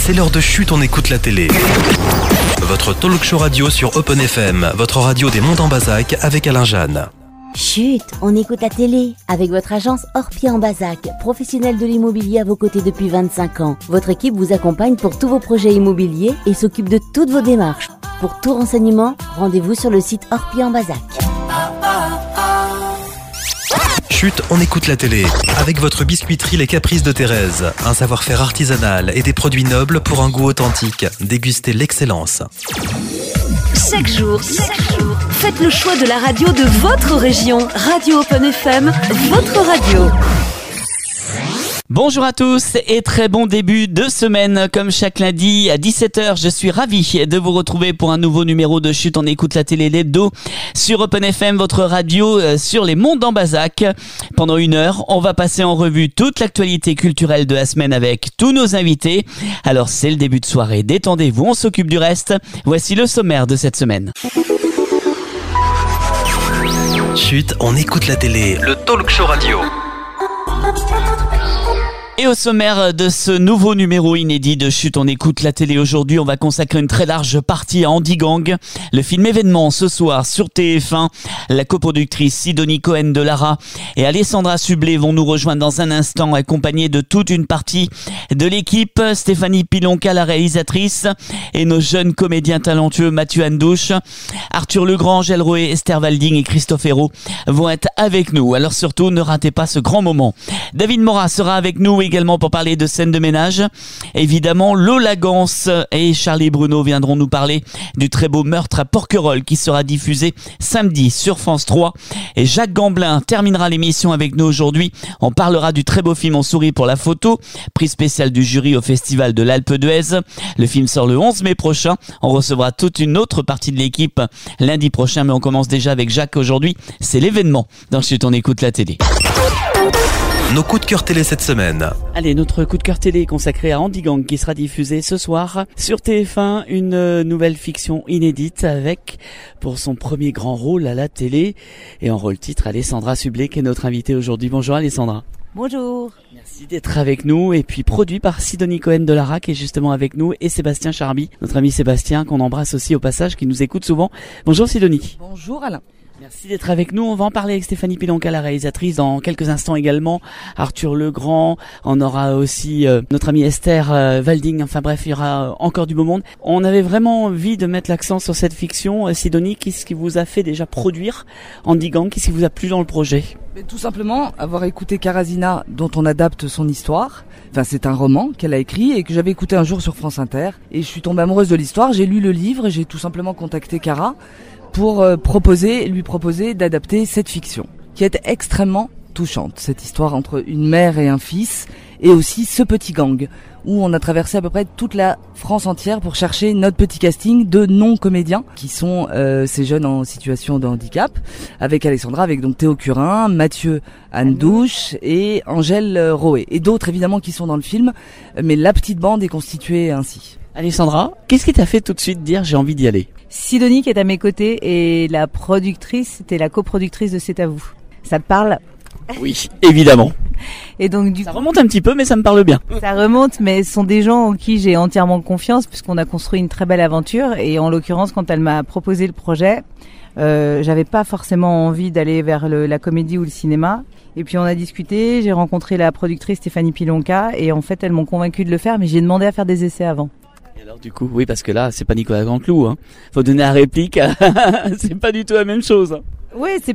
c'est l'heure de Chut, on écoute la télé. Votre talk show radio sur Open FM, votre radio des Monts en Bazac avec Alain Jeanne. Chut, on écoute la télé avec votre agence Orpi en Bazac, professionnelle de l'immobilier à vos côtés depuis 25 ans. Votre équipe vous accompagne pour tous vos projets immobiliers et s'occupe de toutes vos démarches. Pour tout renseignement, rendez-vous sur le site Orpi en Bazac. Chut, on écoute la télé avec votre biscuiterie Les Caprices de Thérèse. Un savoir-faire artisanal et des produits nobles pour un goût authentique. Dégustez l'excellence. Chaque jour, faites le choix de la radio de votre région. Radio Open FM, votre radio. Bonjour à tous et très bon début de semaine. Comme chaque lundi à 17h, je suis ravi de vous retrouver pour un nouveau numéro de Chut, on écoute la télé l'hebdo sur Open FM, votre radio sur les Monts en Bazac. Pendant une heure, on va passer en revue toute l'actualité culturelle de la semaine avec tous nos invités. Alors c'est le début de soirée, détendez-vous, on s'occupe du reste. Voici le sommaire de cette semaine. Chut, on écoute la télé, le talk show radio. Et au sommaire de ce nouveau numéro inédit de Chut, on écoute la télé aujourd'hui, on va consacrer une très large partie à Andy Gang. Le film événement ce soir sur TF1. La coproductrice Sidonie Cohen de Lara et Alessandra Sublet vont nous rejoindre dans un instant, accompagnés de toute une partie de l'équipe. Stéphanie Pilonka, la réalisatrice, et nos jeunes comédiens talentueux Mathieu Andouche, Arthur Legrand, Angèle Roé, Esther Valding et Christophe Hérault vont être avec nous. Alors surtout, ne ratez pas ce grand moment. David Morat sera avec nous également pour parler de scènes de ménage. Évidemment, Lola Gans et Charlie Bruno viendront nous parler du très beau Meurtre à Porquerolles qui sera diffusé samedi sur France 3. Et Jacques Gamblin terminera l'émission avec nous aujourd'hui. On parlera du très beau film On sourit pour la photo, prix spécial du jury au Festival de l'Alpe d'Huez. Le film sort le 11 mai prochain. On recevra toute une autre partie de l'équipe lundi prochain, mais on commence déjà avec Jacques aujourd'hui. C'est l'événement dans Chut, on écoute la télé. Nos coups de cœur télé cette semaine. Allez, notre coup de cœur télé est consacré à Andy Gang qui sera diffusé ce soir sur TF1, une nouvelle fiction inédite avec, pour son premier grand rôle à la télé, et en rôle titre, Alessandra Sublet qui est notre invitée aujourd'hui. Bonjour Alessandra. Bonjour. Merci d'être avec nous, et puis produit par Sidonie Cohen de Lara qui est justement avec nous, et Sébastien Charby, notre ami Sébastien qu'on embrasse aussi au passage, qui nous écoute souvent. Bonjour Sidonie. Bonjour Alain. Merci d'être avec nous. On va en parler avec Stéphanie Pilonka, la réalisatrice, dans quelques instants également. Arthur Legrand, on aura aussi notre amie Esther Valding. Enfin bref, il y aura encore du beau monde. On avait vraiment envie de mettre l'accent sur cette fiction. Sidonie, qu'est-ce qui vous a fait déjà produire Andy Gang? Qu'est-ce qui vous a plu dans le projet? Tout simplement avoir écouté Karazina, dont on adapte son histoire. Enfin, c'est un roman qu'elle a écrit et que j'avais écouté un jour sur France Inter. Et je suis tombée amoureuse de l'histoire. J'ai lu le livre, j'ai tout simplement contacté Cara pour lui proposer d'adapter cette fiction, qui est extrêmement touchante. Cette histoire entre une mère et un fils, et aussi ce petit gang, où on a traversé à peu près toute la France entière pour chercher notre petit casting de non-comédiens, qui sont ces jeunes en situation de handicap, avec Alessandra, avec donc Théo Curin, Mathieu Andouche et Angèle Roé, et d'autres évidemment qui sont dans le film, mais la petite bande est constituée ainsi. Alessandra, qu'est-ce qui t'a fait tout de suite dire j'ai envie d'y aller? Sidonie qui est à mes côtés et la productrice, c'était la coproductrice de C'est à vous. Ça te parle? Oui, évidemment. Et donc ça remonte un petit peu, mais ça me parle bien. Ça remonte, mais ce sont des gens en qui j'ai entièrement confiance puisqu'on a construit une très belle aventure. Et en l'occurrence, quand elle m'a proposé le projet, j'avais pas forcément envie d'aller vers la comédie ou le cinéma. Et puis on a discuté, j'ai rencontré la productrice Stéphanie Pilonka et en fait elles m'ont convaincue de le faire, mais j'ai demandé à faire des essais avant. Et alors du coup, oui, parce que là, c'est pas Nicolas Grandclou, hein. Faut donner la réplique. C'est pas du tout la même chose. Oui, c'est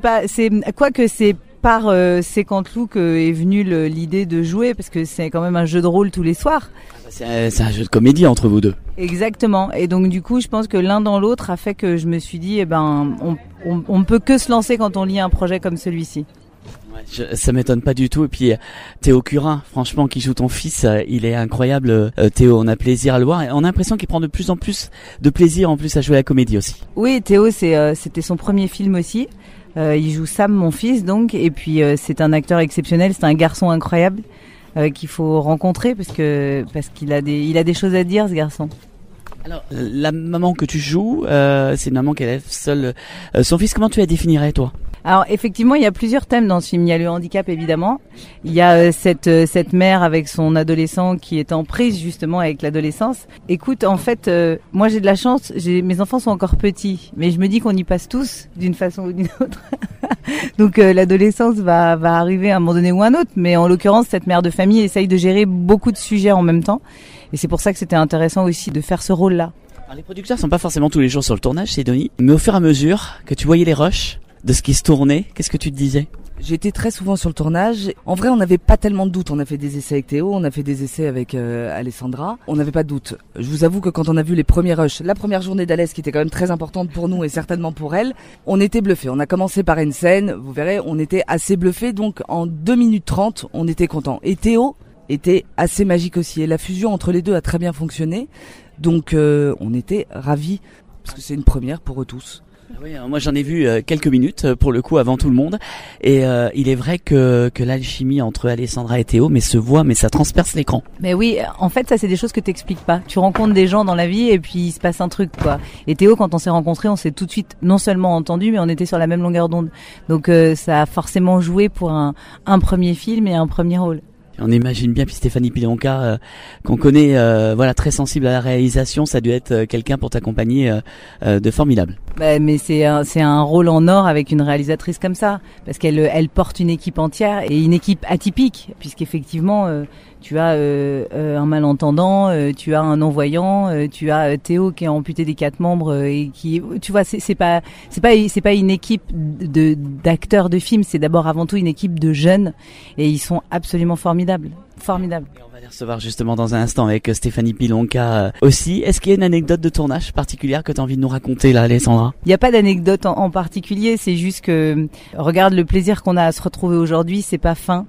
par Canteloup que est venue l'idée de jouer, parce que c'est quand même un jeu de rôle tous les soirs. C'est un jeu de comédie entre vous deux. Exactement. Et donc du coup, je pense que l'un dans l'autre a fait que je me suis dit, on ne peut que se lancer quand on lit un projet comme celui-ci. Ouais, ça m'étonne pas du tout. Et puis Théo Curin, franchement, qui joue ton fils, il est incroyable. Théo, on a plaisir à le voir et on a l'impression qu'il prend de plus en plus de plaisir en plus à jouer à la comédie aussi. Oui, Théo, c'était son premier film aussi. Il joue Sam, mon fils, donc, et puis c'est un acteur exceptionnel, c'est un garçon incroyable qu'il faut rencontrer parce qu'il a des choses à dire, ce garçon. Alors, la maman que tu joues, c'est une maman qui élève seule son fils. Comment tu la définirais, toi ? Alors effectivement, il y a plusieurs thèmes dans ce film. Il y a le handicap évidemment. Il y a cette mère avec son adolescent qui est en prise justement avec l'adolescence. Écoute, en fait, moi j'ai de la chance. Mes enfants sont encore petits, mais je me dis qu'on y passe tous d'une façon ou d'une autre. Donc l'adolescence va arriver à un moment donné ou à un autre. Mais en l'occurrence, cette mère de famille essaye de gérer beaucoup de sujets en même temps. Et c'est pour ça que c'était intéressant aussi de faire ce rôle-là. Alors, les producteurs sont pas forcément tous les jours sur le tournage, Sidonie, mais au fur et à mesure que tu voyais les rushs de ce qui se tournait, qu'est-ce que tu te disais ? J'étais très souvent sur le tournage. En vrai, on n'avait pas tellement de doutes. On a fait des essais avec Théo, on a fait des essais avec Alessandra. On n'avait pas de doute. Je vous avoue que quand on a vu les premiers rushs, la première journée d'Alès qui était quand même très importante pour nous et certainement pour elle, on était bluffés. On a commencé par une scène, vous verrez, on était assez bluffés. Donc en 2 minutes 30, on était contents. Et Théo était assez magique aussi. Et la fusion entre les deux a très bien fonctionné. Donc on était ravis parce que c'est une première pour eux tous. Oui, moi j'en ai vu quelques minutes pour le coup avant tout le monde et il est vrai que l'alchimie entre Alessandra et Théo se voit mais ça transperce l'écran. Mais oui, en fait ça c'est des choses que t'expliques pas. Tu rencontres des gens dans la vie et puis il se passe un truc quoi. Et Théo quand on s'est rencontrés, on s'est tout de suite non seulement entendu mais on était sur la même longueur d'onde. Donc ça a forcément joué pour un premier film et un premier rôle. On imagine bien, puis Stéphanie Pilonka, qu'on connaît, très sensible à la réalisation, ça a dû être quelqu'un pour t'accompagner de formidable. Mais c'est un rôle en or avec une réalisatrice comme ça, parce qu'elle porte une équipe entière et une équipe atypique, puisqu'effectivement tu as un malentendant, tu as un non-voyant, tu as Théo qui est amputé des 4 membres et qui, tu vois, c'est pas une équipe d'acteurs de films, c'est d'abord avant tout une équipe de jeunes et ils sont absolument formidables. On va les recevoir justement dans un instant avec Stéphanie Pilonka aussi. Est-ce qu'il y a une anecdote de tournage particulière que tu as envie de nous raconter là, Alessandra ? Il n'y a pas d'anecdote en particulier, c'est juste que regarde le plaisir qu'on a à se retrouver aujourd'hui, c'est pas fin.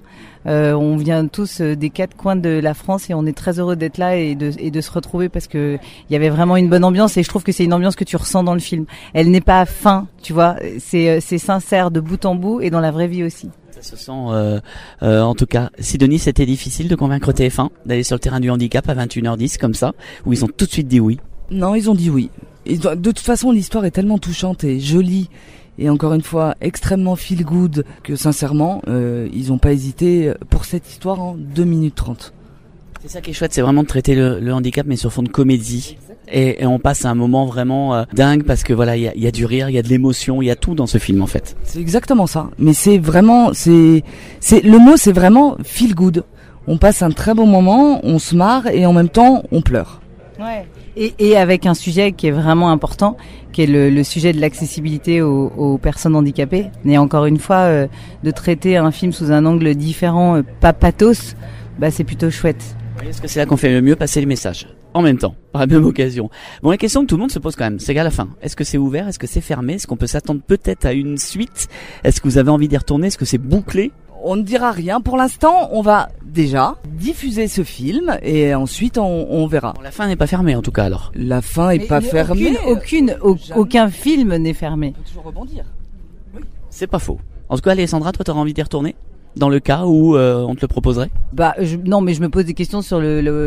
On vient tous des 4 coins de la France et on est très heureux d'être là et de se retrouver parce que il y avait vraiment une bonne ambiance et je trouve que c'est une ambiance que tu ressens dans le film. Elle n'est pas fin, tu vois, c'est sincère de bout en bout et dans la vraie vie aussi. Ça se sent, en tout cas. Sidonie, c'était difficile de convaincre TF1 d'aller sur le terrain du handicap à 21h10 comme ça, où ils ont tout de suite dit oui. Non, ils ont dit oui. Et de toute façon, l'histoire est tellement touchante et jolie et encore une fois extrêmement feel good que sincèrement, ils n'ont pas hésité pour cette histoire en 2 minutes 30. C'est ça qui est chouette, c'est vraiment de traiter le handicap mais sur fond de comédie. Et on passe à un moment vraiment dingue parce que voilà, il y a du rire, il y a de l'émotion, il y a tout dans ce film en fait. C'est exactement ça. Mais c'est vraiment, le mot c'est vraiment feel good. On passe un très bon moment, on se marre et en même temps on pleure. Ouais. Et avec un sujet qui est vraiment important, qui est le sujet de l'accessibilité aux personnes handicapées. Et encore une fois, de traiter un film sous un angle différent, pas pathos, c'est plutôt chouette. Est-ce que c'est là qu'on fait le mieux passer les messages en même temps, par la même occasion? Bon, la question que tout le monde se pose quand même, c'est qu'à la fin, est-ce que c'est ouvert? Est-ce que c'est fermé? Est-ce qu'on peut s'attendre peut-être à une suite? Est-ce que vous avez envie d'y retourner? Est-ce que c'est bouclé? On ne dira rien. Pour l'instant, on va déjà diffuser ce film et ensuite on verra. Bon, la fin n'est pas fermée en tout cas alors. La fin est pas fermée. Aucun film n'est fermé. On peut toujours rebondir. Oui. C'est pas faux. En tout cas, Alessandra, toi, t'aurais envie d'y retourner? Dans le cas où on te le proposerait? Non, mais je me pose des questions sur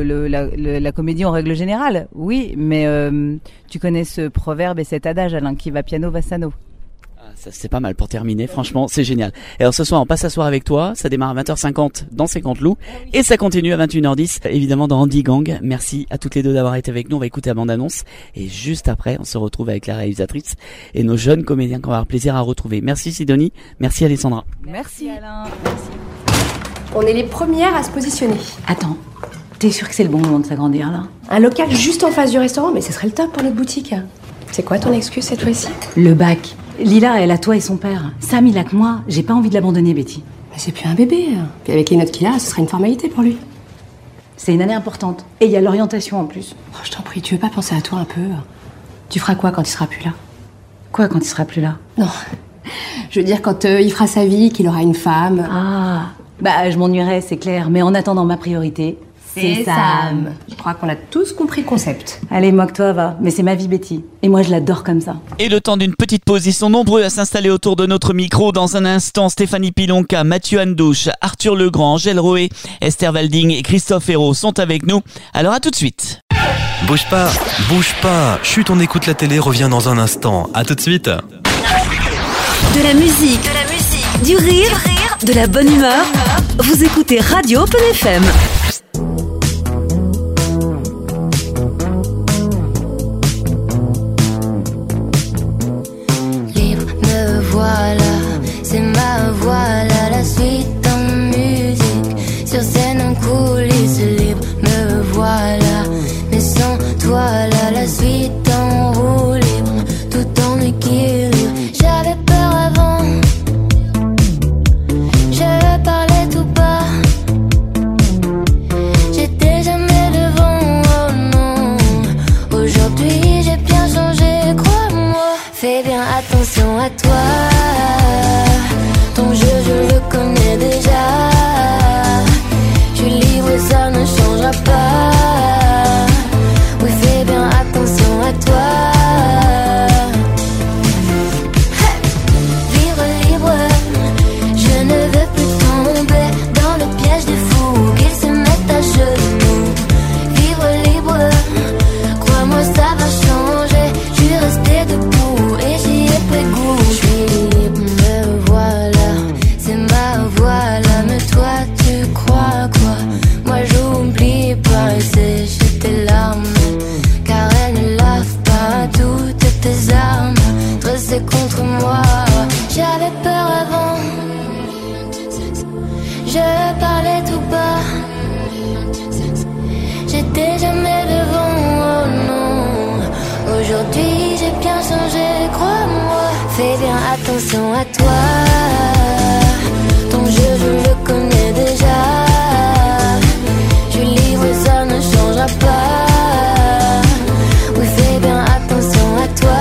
la comédie en règle générale. Oui, mais tu connais ce proverbe et cet adage, Alain, qui va piano va sano. Ça, c'est pas mal pour terminer, franchement, c'est génial. Et alors ce soir, on passe à soir avec toi, ça démarre à 20h50 dans 50 loups, et ça continue à 21h10, évidemment dans Andy Gang. Merci à toutes les deux d'avoir été avec nous, on va écouter la bande-annonce, et juste après, on se retrouve avec la réalisatrice et nos jeunes comédiens qu'on va avoir plaisir à retrouver. Merci Sidonie, merci Alessandra. Merci Alain, merci. On est les premières à se positionner. Attends, t'es sûr que c'est le bon moment de s'agrandir là? Un local juste en face du restaurant, mais ce serait le top pour notre boutique. C'est quoi ton excuse cette fois-ci? Le bac. Lila, elle a toi et son père. Sam, il a que moi. J'ai pas envie de l'abandonner, Betty. Mais c'est plus un bébé. Puis avec les notes qu'il a, ce serait une formalité pour lui. C'est une année importante. Et il y a l'orientation en plus. Oh, je t'en prie, tu veux pas penser à toi un peu? Tu feras quoi quand il sera plus là? Quoi quand il sera plus là? Non. Je veux dire quand il fera sa vie, qu'il aura une femme. Ah, je m'ennuierais, c'est clair. Mais en attendant, ma priorité, c'est Sam. Je crois qu'on a tous compris le concept. Allez, moque-toi, va. Mais c'est ma vie, Betty. Et moi, je l'adore comme ça. Et le temps d'une petite pause, ils sont nombreux à s'installer autour de notre micro. Dans un instant, Stéphanie Pilonka, Mathieu Andouche, Arthur Legrand, Angèle Roé, Esther Walding et Christophe Hérault sont avec nous. Alors à tout de suite. Bouge pas. Chut, on écoute la télé, revient dans un instant. À tout de suite. De la musique, du rire, de la bonne humeur. Vous écoutez Radio Open FM. Libre, me voilà, c'est ma voix, là, la suite en musique. Sur scène en coulisses, libre, me voilà, mais sans toi, là, la suite en roue libre, tout en équilibre. J'avais peur avant, je parlais tout bas, j'étais jamais devant, oh non. Aujourd'hui j'ai bien changé, crois-moi. Fais bien attention à toi, ton jeu je le connais déjà. Je suis libre, ça ne changera pas. Oui, fais bien attention à toi. Contre moi, j'avais peur avant, je parlais tout bas, j'étais jamais devant, oh non. Aujourd'hui j'ai bien changé, crois-moi. Fais bien attention à toi, ton jeu je le connais déjà. Je suis libre, ça ne changera pas. Oui, fais bien attention à toi.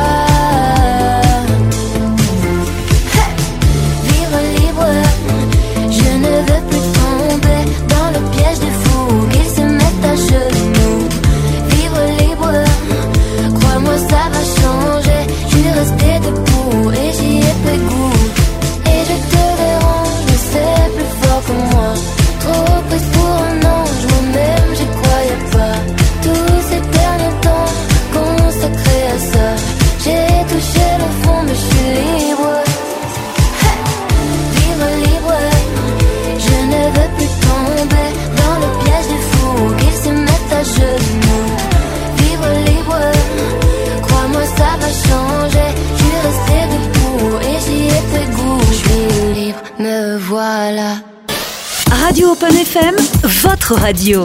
Voilà. Radio Open FM, votre radio.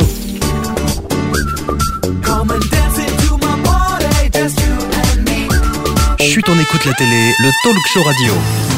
Chut, on écoute la télé, le talk show radio.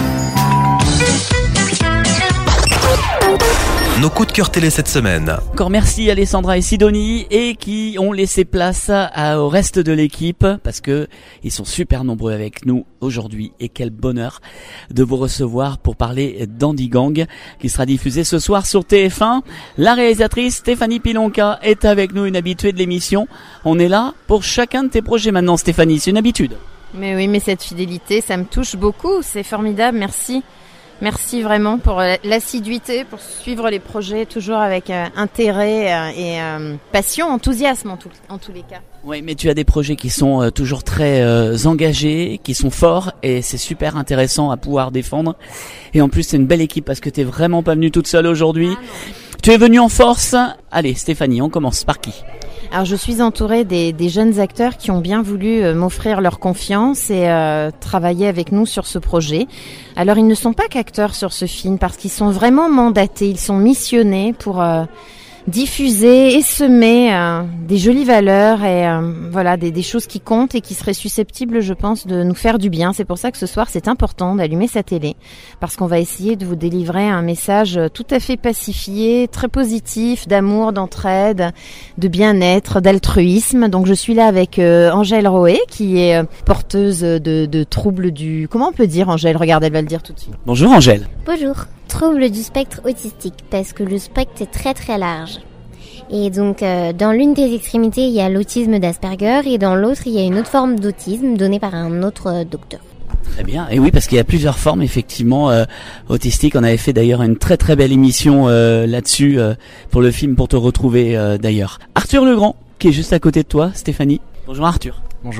Nos coups de cœur télé cette semaine. Encore merci Alessandra et Sidonie et qui ont laissé place au reste de l'équipe parce que ils sont super nombreux avec nous aujourd'hui et quel bonheur de vous recevoir pour parler d'Andy Gang qui sera diffusé ce soir sur TF1. La réalisatrice Stéphanie Pilonka est avec nous, une habituée de l'émission. On est là pour chacun de tes projets maintenant, Stéphanie, c'est une habitude. Mais oui, mais cette fidélité, ça me touche beaucoup, c'est formidable, merci. Merci vraiment pour l'assiduité, pour suivre les projets toujours avec intérêt et passion, enthousiasme en tous les cas. Oui, mais tu as des projets qui sont toujours très engagés, qui sont forts et c'est super intéressant à pouvoir défendre. Et en plus, c'est une belle équipe parce que tu n'es vraiment pas venue toute seule aujourd'hui. Tu es venue en force. Allez, Stéphanie, on commence par qui ? Alors je suis entourée des jeunes acteurs qui ont bien voulu m'offrir leur confiance et travailler avec nous sur ce projet. Alors ils ne sont pas qu'acteurs sur ce film parce qu'ils sont vraiment mandatés, ils sont missionnés pour diffuser et semer des jolies valeurs et voilà des choses qui comptent et qui seraient susceptibles, je pense, de nous faire du bien. C'est pour ça que ce soir c'est important d'allumer sa télé parce qu'on va essayer de vous délivrer un message tout à fait pacifié, très positif, d'amour, d'entraide, de bien-être, d'altruisme. Donc je suis là avec Angèle Roé qui est porteuse de troubles du... Comment on peut dire, Angèle? Regarde, elle va le dire tout de suite. Bonjour Angèle. Bonjour. Trouble du spectre autistique, parce que le spectre est très très large. Et donc dans l'une des extrémités il y a l'autisme d'Asperger et dans l'autre il y a une autre forme d'autisme donnée par un autre docteur. Très bien, et oui parce qu'il y a plusieurs formes effectivement autistiques. On avait fait d'ailleurs une très très belle émission là-dessus pour le film Pour te retrouver d'ailleurs. Arthur Legrand qui est juste à côté de toi, Stéphanie. Bonjour Arthur. Bonjour.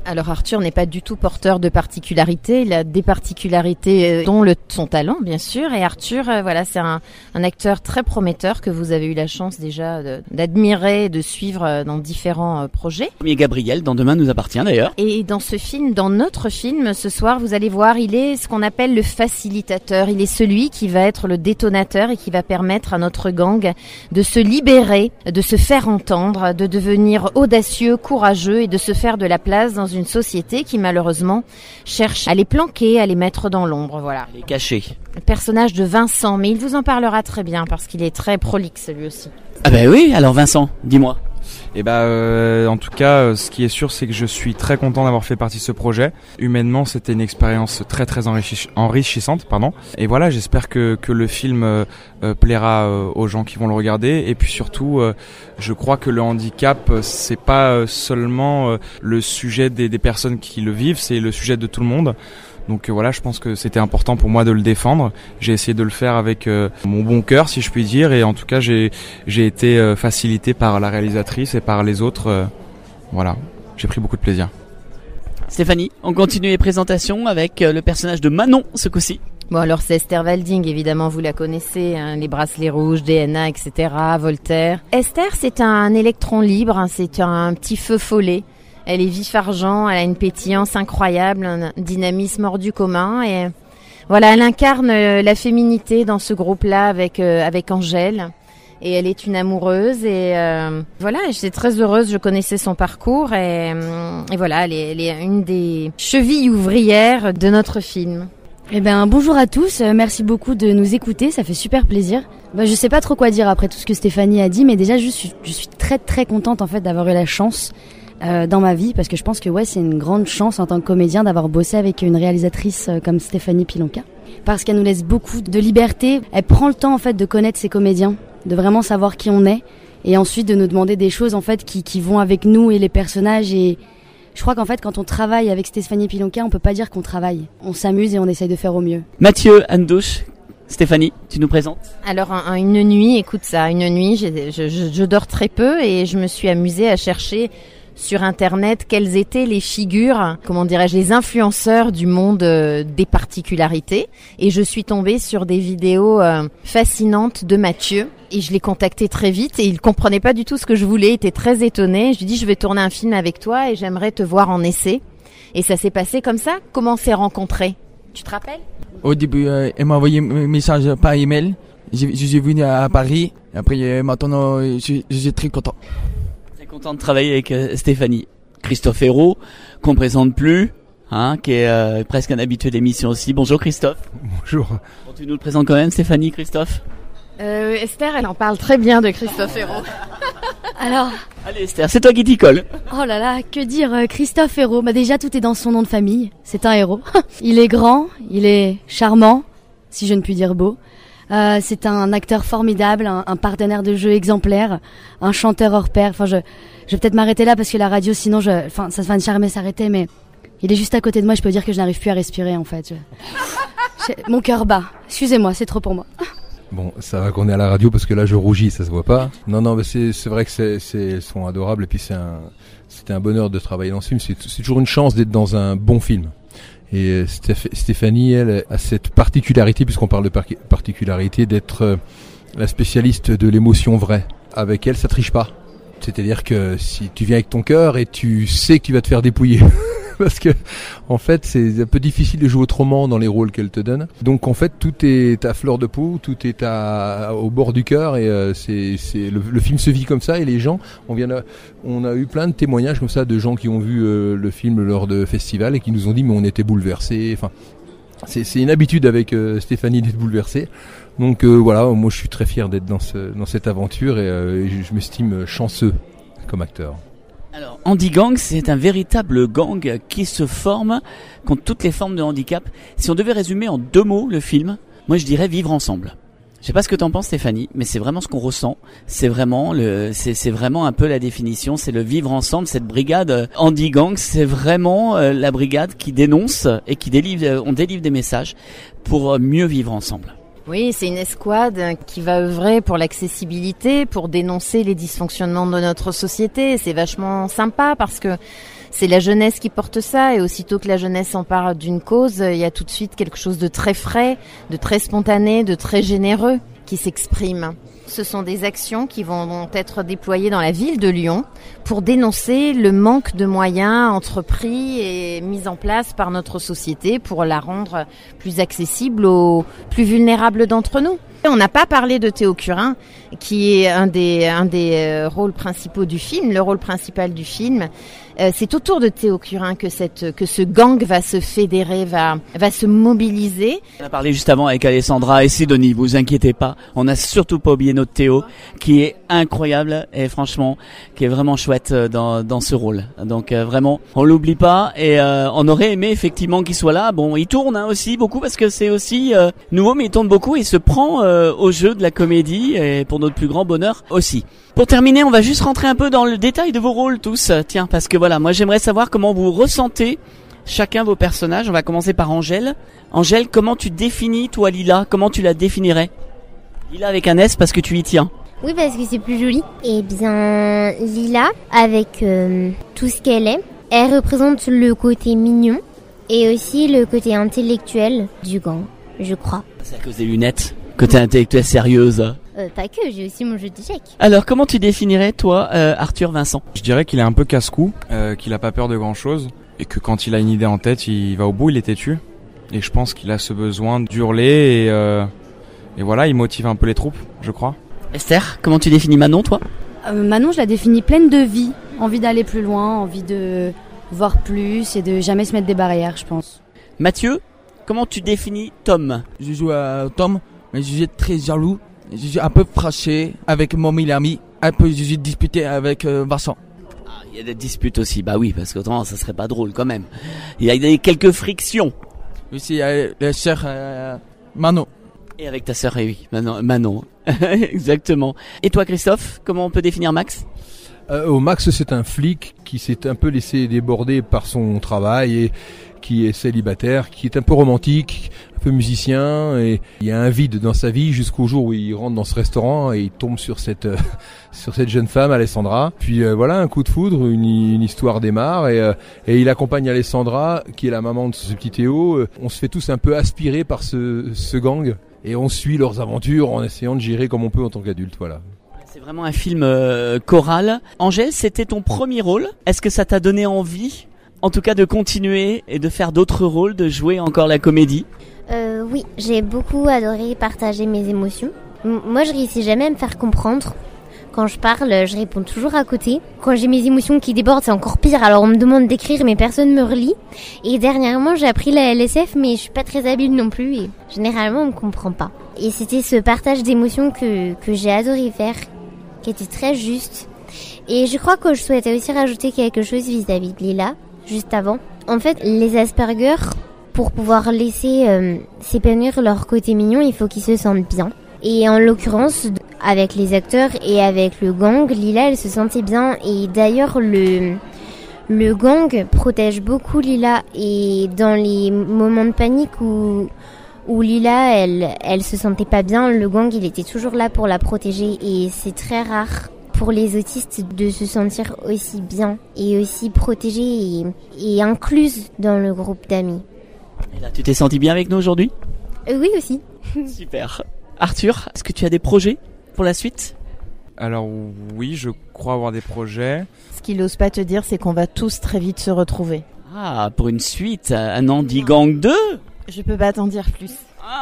Alors Arthur n'est pas du tout porteur de particularités, il a des particularités dont son talent bien sûr, et Arthur c'est un acteur très prometteur que vous avez eu la chance déjà d'admirer et de suivre dans différents projets. Mais Gabriel, dans Demain nous appartient d'ailleurs. Et dans notre film ce soir, vous allez voir, il est ce qu'on appelle le facilitateur, il est celui qui va être le détonateur et qui va permettre à notre gang de se libérer, de se faire entendre, de devenir audacieux, courageux et de se faire de la place dans une société qui malheureusement cherche à les planquer, à les mettre dans l'ombre, voilà. À les cacher. Le personnage de Vincent, mais il vous en parlera très bien parce qu'il est très prolixe lui aussi. Ah ben oui, alors Vincent, dis-moi. Et en tout cas, ce qui est sûr, c'est que je suis très content d'avoir fait partie de ce projet. Humainement, c'était une expérience très très enrichissante, pardon. Et voilà, j'espère que le film plaira aux gens qui vont le regarder. Et puis surtout, je crois que le handicap, c'est pas seulement le sujet des personnes qui le vivent, c'est le sujet de tout le monde. Donc voilà, je pense que c'était important pour moi de le défendre. J'ai essayé de le faire avec mon bon cœur, si je puis dire, et en tout cas j'ai été facilité par la réalisatrice et par les autres. Voilà, j'ai pris beaucoup de plaisir. Stéphanie, on continue les présentations avec le personnage de Manon ce coup-ci. Bon alors c'est Esther Walding, évidemment vous la connaissez, hein, les bracelets rouges, DNA, etc., Voltaire. Esther c'est un électron libre, hein, c'est un petit feu follet. Elle est vif-argent, elle a une pétillance incroyable, un dynamisme hors du commun et voilà, elle incarne la féminité dans ce groupe-là avec Angèle et elle est une amoureuse et voilà, j'étais très heureuse, je connaissais son parcours et voilà, elle est une des chevilles ouvrières de notre film. Bonjour à tous, merci beaucoup de nous écouter, ça fait super plaisir. Je sais pas trop quoi dire après tout ce que Stéphanie a dit, mais déjà je suis très très contente en fait d'avoir eu la chance dans ma vie, parce que je pense que c'est une grande chance en tant que comédien d'avoir bossé avec une réalisatrice comme Stéphanie Pilonka, parce qu'elle nous laisse beaucoup de liberté. Elle prend le temps en fait de connaître ses comédiens, de vraiment savoir qui on est, et ensuite de nous demander des choses en fait qui vont avec nous et les personnages. Et je crois qu'en fait quand on travaille avec Stéphanie Pilonka, on peut pas dire qu'on travaille, on s'amuse et on essaye de faire au mieux. Mathieu Andouche, Stéphanie, tu nous présentes? Alors une nuit, écoute ça, une nuit, je dors très peu et je me suis amusée à chercher sur internet quelles étaient les figures, les influenceurs du monde des particularités, et je suis tombée sur des vidéos fascinantes de Mathieu et je l'ai contacté très vite et il comprenait pas du tout ce que je voulais, il était très étonné. Je lui ai dit je vais tourner un film avec toi et j'aimerais te voir en essai, et ça s'est passé comme ça. Comment on s'est rencontrés, tu te rappelles? Au début elle m'a envoyé un message par email, je suis venu à Paris, et après maintenant je suis très content. Content de travailler avec Stéphanie. Christophe Hérault, qu'on présente plus, qui est presque un habitué d'émission aussi. Bonjour Christophe. Bonjour. Bon, tu nous le présentes quand même, Stéphanie, Christophe? Esther, elle en parle très bien de Christophe Hérault. Alors. Allez Esther, c'est toi qui t'y colle. Oh là là, que dire, Christophe Hérault. Déjà tout est dans son nom de famille. C'est un héros. Il est grand, il est charmant, si je ne puis dire beau. C'est un acteur formidable, un partenaire de jeu exemplaire, un chanteur hors pair. Je vais peut-être m'arrêter là parce que la radio, sinon ça va jamais s'arrêter, mais il est juste à côté de moi, je peux dire que je n'arrive plus à respirer en fait. Mon cœur bat. Excusez-moi, c'est trop pour moi. Bon, ça va qu'on est à la radio parce que là je rougis, ça se voit pas. Non, mais c'est vrai que elles sont adorables et puis c'était un bonheur de travailler dans ce film. C'est toujours une chance d'être dans un bon film. Et Stéphanie, elle a cette particularité, puisqu'on parle de particularité, d'être la spécialiste de l'émotion vraie. Avec elle, ça triche pas. C'est-à-dire que si tu viens avec ton cœur et tu sais que tu vas te faire dépouiller, parce que en fait c'est un peu difficile de jouer autrement dans les rôles qu'elle te donne. Donc en fait tout est à fleur de peau, tout est au bord du cœur, et le film se vit comme ça. Et les gens, on a eu plein de témoignages comme ça de gens qui ont vu le film lors de festivals et qui nous ont dit mais on était bouleversés. Enfin, c'est une habitude avec Stéphanie d'être bouleversée. Donc voilà, moi je suis très fier d'être dans cette aventure et je m'estime chanceux comme acteur. Alors, Handi Gang, c'est un véritable gang qui se forme contre toutes les formes de handicap. Si on devait résumer en 2 mots le film, moi je dirais vivre ensemble. Je sais pas ce que t'en penses Stéphanie, mais c'est vraiment ce qu'on ressent. C'est vraiment un peu la définition, c'est le vivre ensemble. Cette brigade Handi Gang, c'est vraiment la brigade qui dénonce et on délivre des messages pour mieux vivre ensemble. Oui, c'est une escouade qui va œuvrer pour l'accessibilité, pour dénoncer les dysfonctionnements de notre société. C'est vachement sympa parce que c'est la jeunesse qui porte ça, et aussitôt que la jeunesse s'empare d'une cause, il y a tout de suite quelque chose de très frais, de très spontané, de très généreux qui s'exprime. Ce sont des actions qui vont être déployées dans la ville de Lyon pour dénoncer le manque de moyens entrepris et mis en place par notre société pour la rendre plus accessible aux plus vulnérables d'entre nous. On n'a pas parlé de Théo Curin, qui est un des rôles principaux du film, le rôle principal du film. C'est autour de Théo Curin que ce gang va se fédérer, va se mobiliser. On a parlé juste avant avec Alessandra et Sidonie, vous inquiétez pas, on n'a surtout pas oublié notre Théo, qui est incroyable et franchement, qui est vraiment chouette dans ce rôle. Donc vraiment, on l'oublie pas, et on aurait aimé effectivement qu'il soit là. Bon, il tourne aussi beaucoup parce que c'est aussi nouveau, mais il tourne beaucoup et il se prend au jeu de la comédie, et pour notre plus grand bonheur aussi. Pour terminer, on va juste rentrer un peu dans le détail de vos rôles tous. Tiens, parce que voilà, moi j'aimerais savoir comment vous ressentez chacun vos personnages. On va commencer par Angèle. Angèle, comment tu définis toi Lila? Comment tu la définirais? Lila avec un S parce que tu y tiens. Oui, parce que c'est plus joli. Eh bien, Lila, avec tout ce qu'elle est, elle représente le côté mignon et aussi le côté intellectuel du gang, je crois. C'est à cause des lunettes, côté intellectuel sérieuse. Pas que, j'ai aussi mon jeu d'échecs. Alors, comment tu définirais, toi, Arthur Vincent? Je dirais qu'il est un peu casse-cou, qu'il a pas peur de grand-chose, et que quand il a une idée en tête, il va au bout, il est têtu. Et je pense qu'il a ce besoin d'hurler, et voilà, il motive un peu les troupes, je crois. Esther, comment tu définis Manon, toi? Manon, je la définis pleine de vie, envie d'aller plus loin, envie de voir plus et de jamais se mettre des barrières, je pense. Mathieu, comment tu définis Tom? Je joue à Tom, mais je suis très jaloux. Je suis un peu fâché avec mon meilleur ami. Un peu, je suis disputé avec Vincent. Ah, il y a des disputes aussi, bah oui, parce qu'autrement ça serait pas drôle quand même. Il y a quelques frictions. Oui, c'est la sœur Manon. Et avec ta sœur, oui, Manon. Exactement. Et toi Christophe, comment on peut définir Max? Max, c'est un flic qui s'est un peu laissé déborder par son travail et qui est célibataire, qui est un peu romantique, un peu musicien, et il y a un vide dans sa vie jusqu'au jour où il rentre dans ce restaurant et il tombe sur cette jeune femme, Alessandra. Puis voilà, un coup de foudre, une histoire démarre, et il accompagne Alessandra, qui est la maman de ce petit Théo. On se fait tous un peu aspirer par ce gang, et on suit leurs aventures en essayant de gérer comme on peut en tant qu'adulte, voilà. C'est vraiment un film choral. Angèle, c'était ton premier rôle. Est-ce que ça t'a donné envie, en tout cas, de continuer et de faire d'autres rôles, de jouer encore la comédie? Oui, j'ai beaucoup adoré partager mes émotions. Moi, je réussis jamais à me faire comprendre. Quand je parle, je réponds toujours à côté. Quand j'ai mes émotions qui débordent, c'est encore pire. Alors on me demande d'écrire, mais personne me relit. Et dernièrement, j'ai appris la LSF, mais je suis pas très habile non plus. Et généralement, on me comprend pas. Et c'était ce partage d'émotions que j'ai adoré faire, qui était très juste. Et je crois que je souhaitais aussi rajouter quelque chose vis-à-vis de Lila, juste avant. En fait, les Asperger, pour pouvoir laisser s'épanouir leur côté mignon, il faut qu'ils se sentent bien. Et en l'occurrence, avec les acteurs et avec le gang, Lila, elle se sentait bien. Et d'ailleurs, le gang protège beaucoup Lila. Et dans les moments de panique où Lila, elle se sentait pas bien, le gang, il était toujours là pour la protéger. Et c'est très rare pour les autistes de se sentir aussi bien et aussi protégée et incluse dans le groupe d'amis. Et là, tu t'es senti bien avec nous aujourd'hui? Oui, aussi. Super. Arthur, est-ce que tu as des projets pour la suite? Alors oui, je crois avoir des projets. Ce qu'il n'ose pas te dire, c'est qu'on va tous très vite se retrouver. Ah, pour une suite, un Andy Gang 2? Je peux pas t'en dire plus.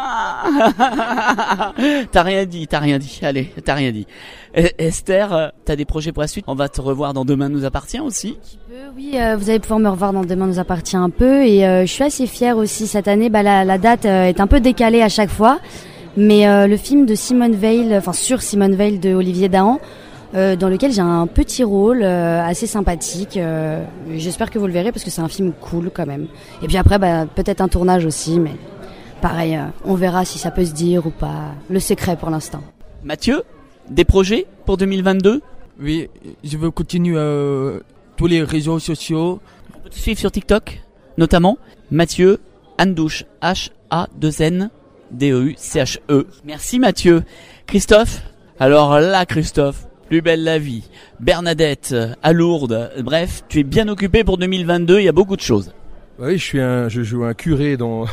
Ah T'as rien dit. Allez, t'as rien dit. Esther, t'as des projets pour la suite? On va te revoir dans Demain nous appartient aussi. Oui, vous allez pouvoir me revoir dans Demain nous appartient un peu. Et je suis assez fière aussi. Cette année, la date est un peu décalée à chaque fois. Mais le film de Simone Veil, sur Simone Veil de Olivier Dahan, dans lequel j'ai un petit rôle assez sympathique. J'espère que vous le verrez parce que c'est un film cool quand même. Et puis après, peut-être un tournage aussi, mais pareil, on verra si ça peut se dire ou pas. Le secret pour l'instant. Mathieu, des projets pour 2022? Oui, je veux continuer tous les réseaux sociaux. On peut te suivre sur TikTok, notamment Mathieu Andouche, H-A-2-N D-E-U-C-H-E. Merci Mathieu. Christophe? Alors là, Christophe, Plus belle la vie, Bernadette, à Lourdes, bref, tu es bien occupé pour 2022, il y a beaucoup de choses. Oui, je joue un curé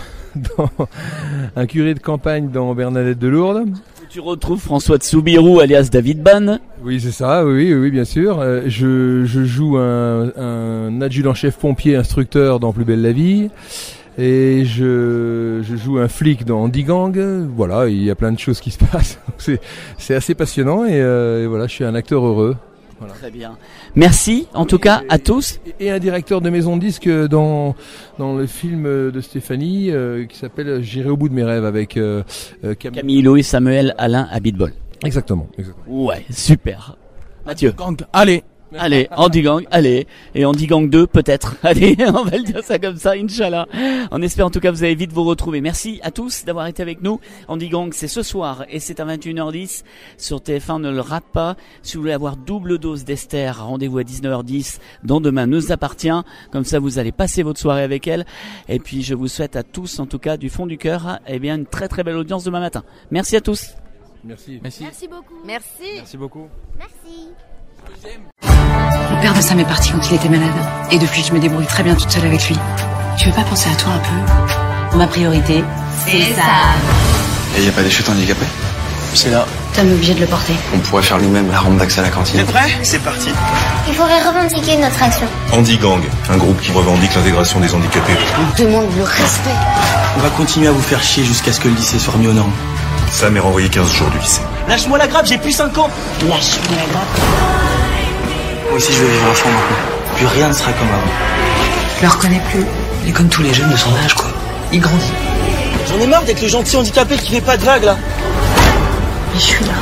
un curé de campagne dans Bernadette de Lourdes. Tu retrouves François de Soubirous alias David Ban. Oui, c'est ça, oui, bien sûr. Je joue un adjudant-chef pompier instructeur dans Plus belle la vie. Et je joue un flic dans Andy Gang. Voilà, il y a plein de choses qui se passent. C'est assez passionnant et voilà, je suis un acteur heureux. Voilà. Très bien. Merci en tout cas à tous. Et un directeur de maison de disques dans le film de Stéphanie qui s'appelle J'irai au bout de mes rêves avec Camille Loé, Samuel, Alain Abitbol. Exactement. Ouais, super. Mathieu. Gang, allez. Allez, Andy Gang, allez. Et Andy Gang 2, peut-être. Allez, on va le dire ça comme ça, Inch'Allah. On espère en tout cas que vous allez vite vous retrouver. Merci à tous d'avoir été avec nous. Andy Gang, c'est ce soir et c'est à 21h10 sur TF1, ne le rate pas. Si vous voulez avoir double dose d'Esther, rendez-vous à 19h10 dans Demain nous appartient. Comme ça, vous allez passer votre soirée avec elle. Et puis, je vous souhaite à tous, en tout cas, du fond du cœur, une très très belle audience demain matin. Merci à tous. Merci. Merci beaucoup. Merci. Merci beaucoup. Merci. Le père de Sam est parti quand il était malade. Et depuis, je me débrouille très bien toute seule avec lui. Tu veux pas penser à toi un peu? Ma priorité, c'est ça. Et y a pas des chutes handicapées? C'est là. Tom est obligé de le porter. On pourrait faire nous-mêmes la rampe d'accès à la cantine. T'es prêt? C'est parti. Il faudrait revendiquer notre action. Andy Gang, un groupe qui revendique l'intégration des handicapés. On demande le respect. On va continuer à vous faire chier jusqu'à ce que le lycée soit remis aux normes. Sam est renvoyé 15 jours du lycée. Lâche-moi la grappe, j'ai plus 5 ans. Lâche-moi la grappe. Moi aussi je vais vivre l'enfant maintenant. Plus rien ne sera comme avant. Je le reconnais plus. Il est comme tous les jeunes de son âge quoi. Il grandit. J'en ai marre d'être le gentil handicapé qui fait pas de vagues là. Mais je suis là.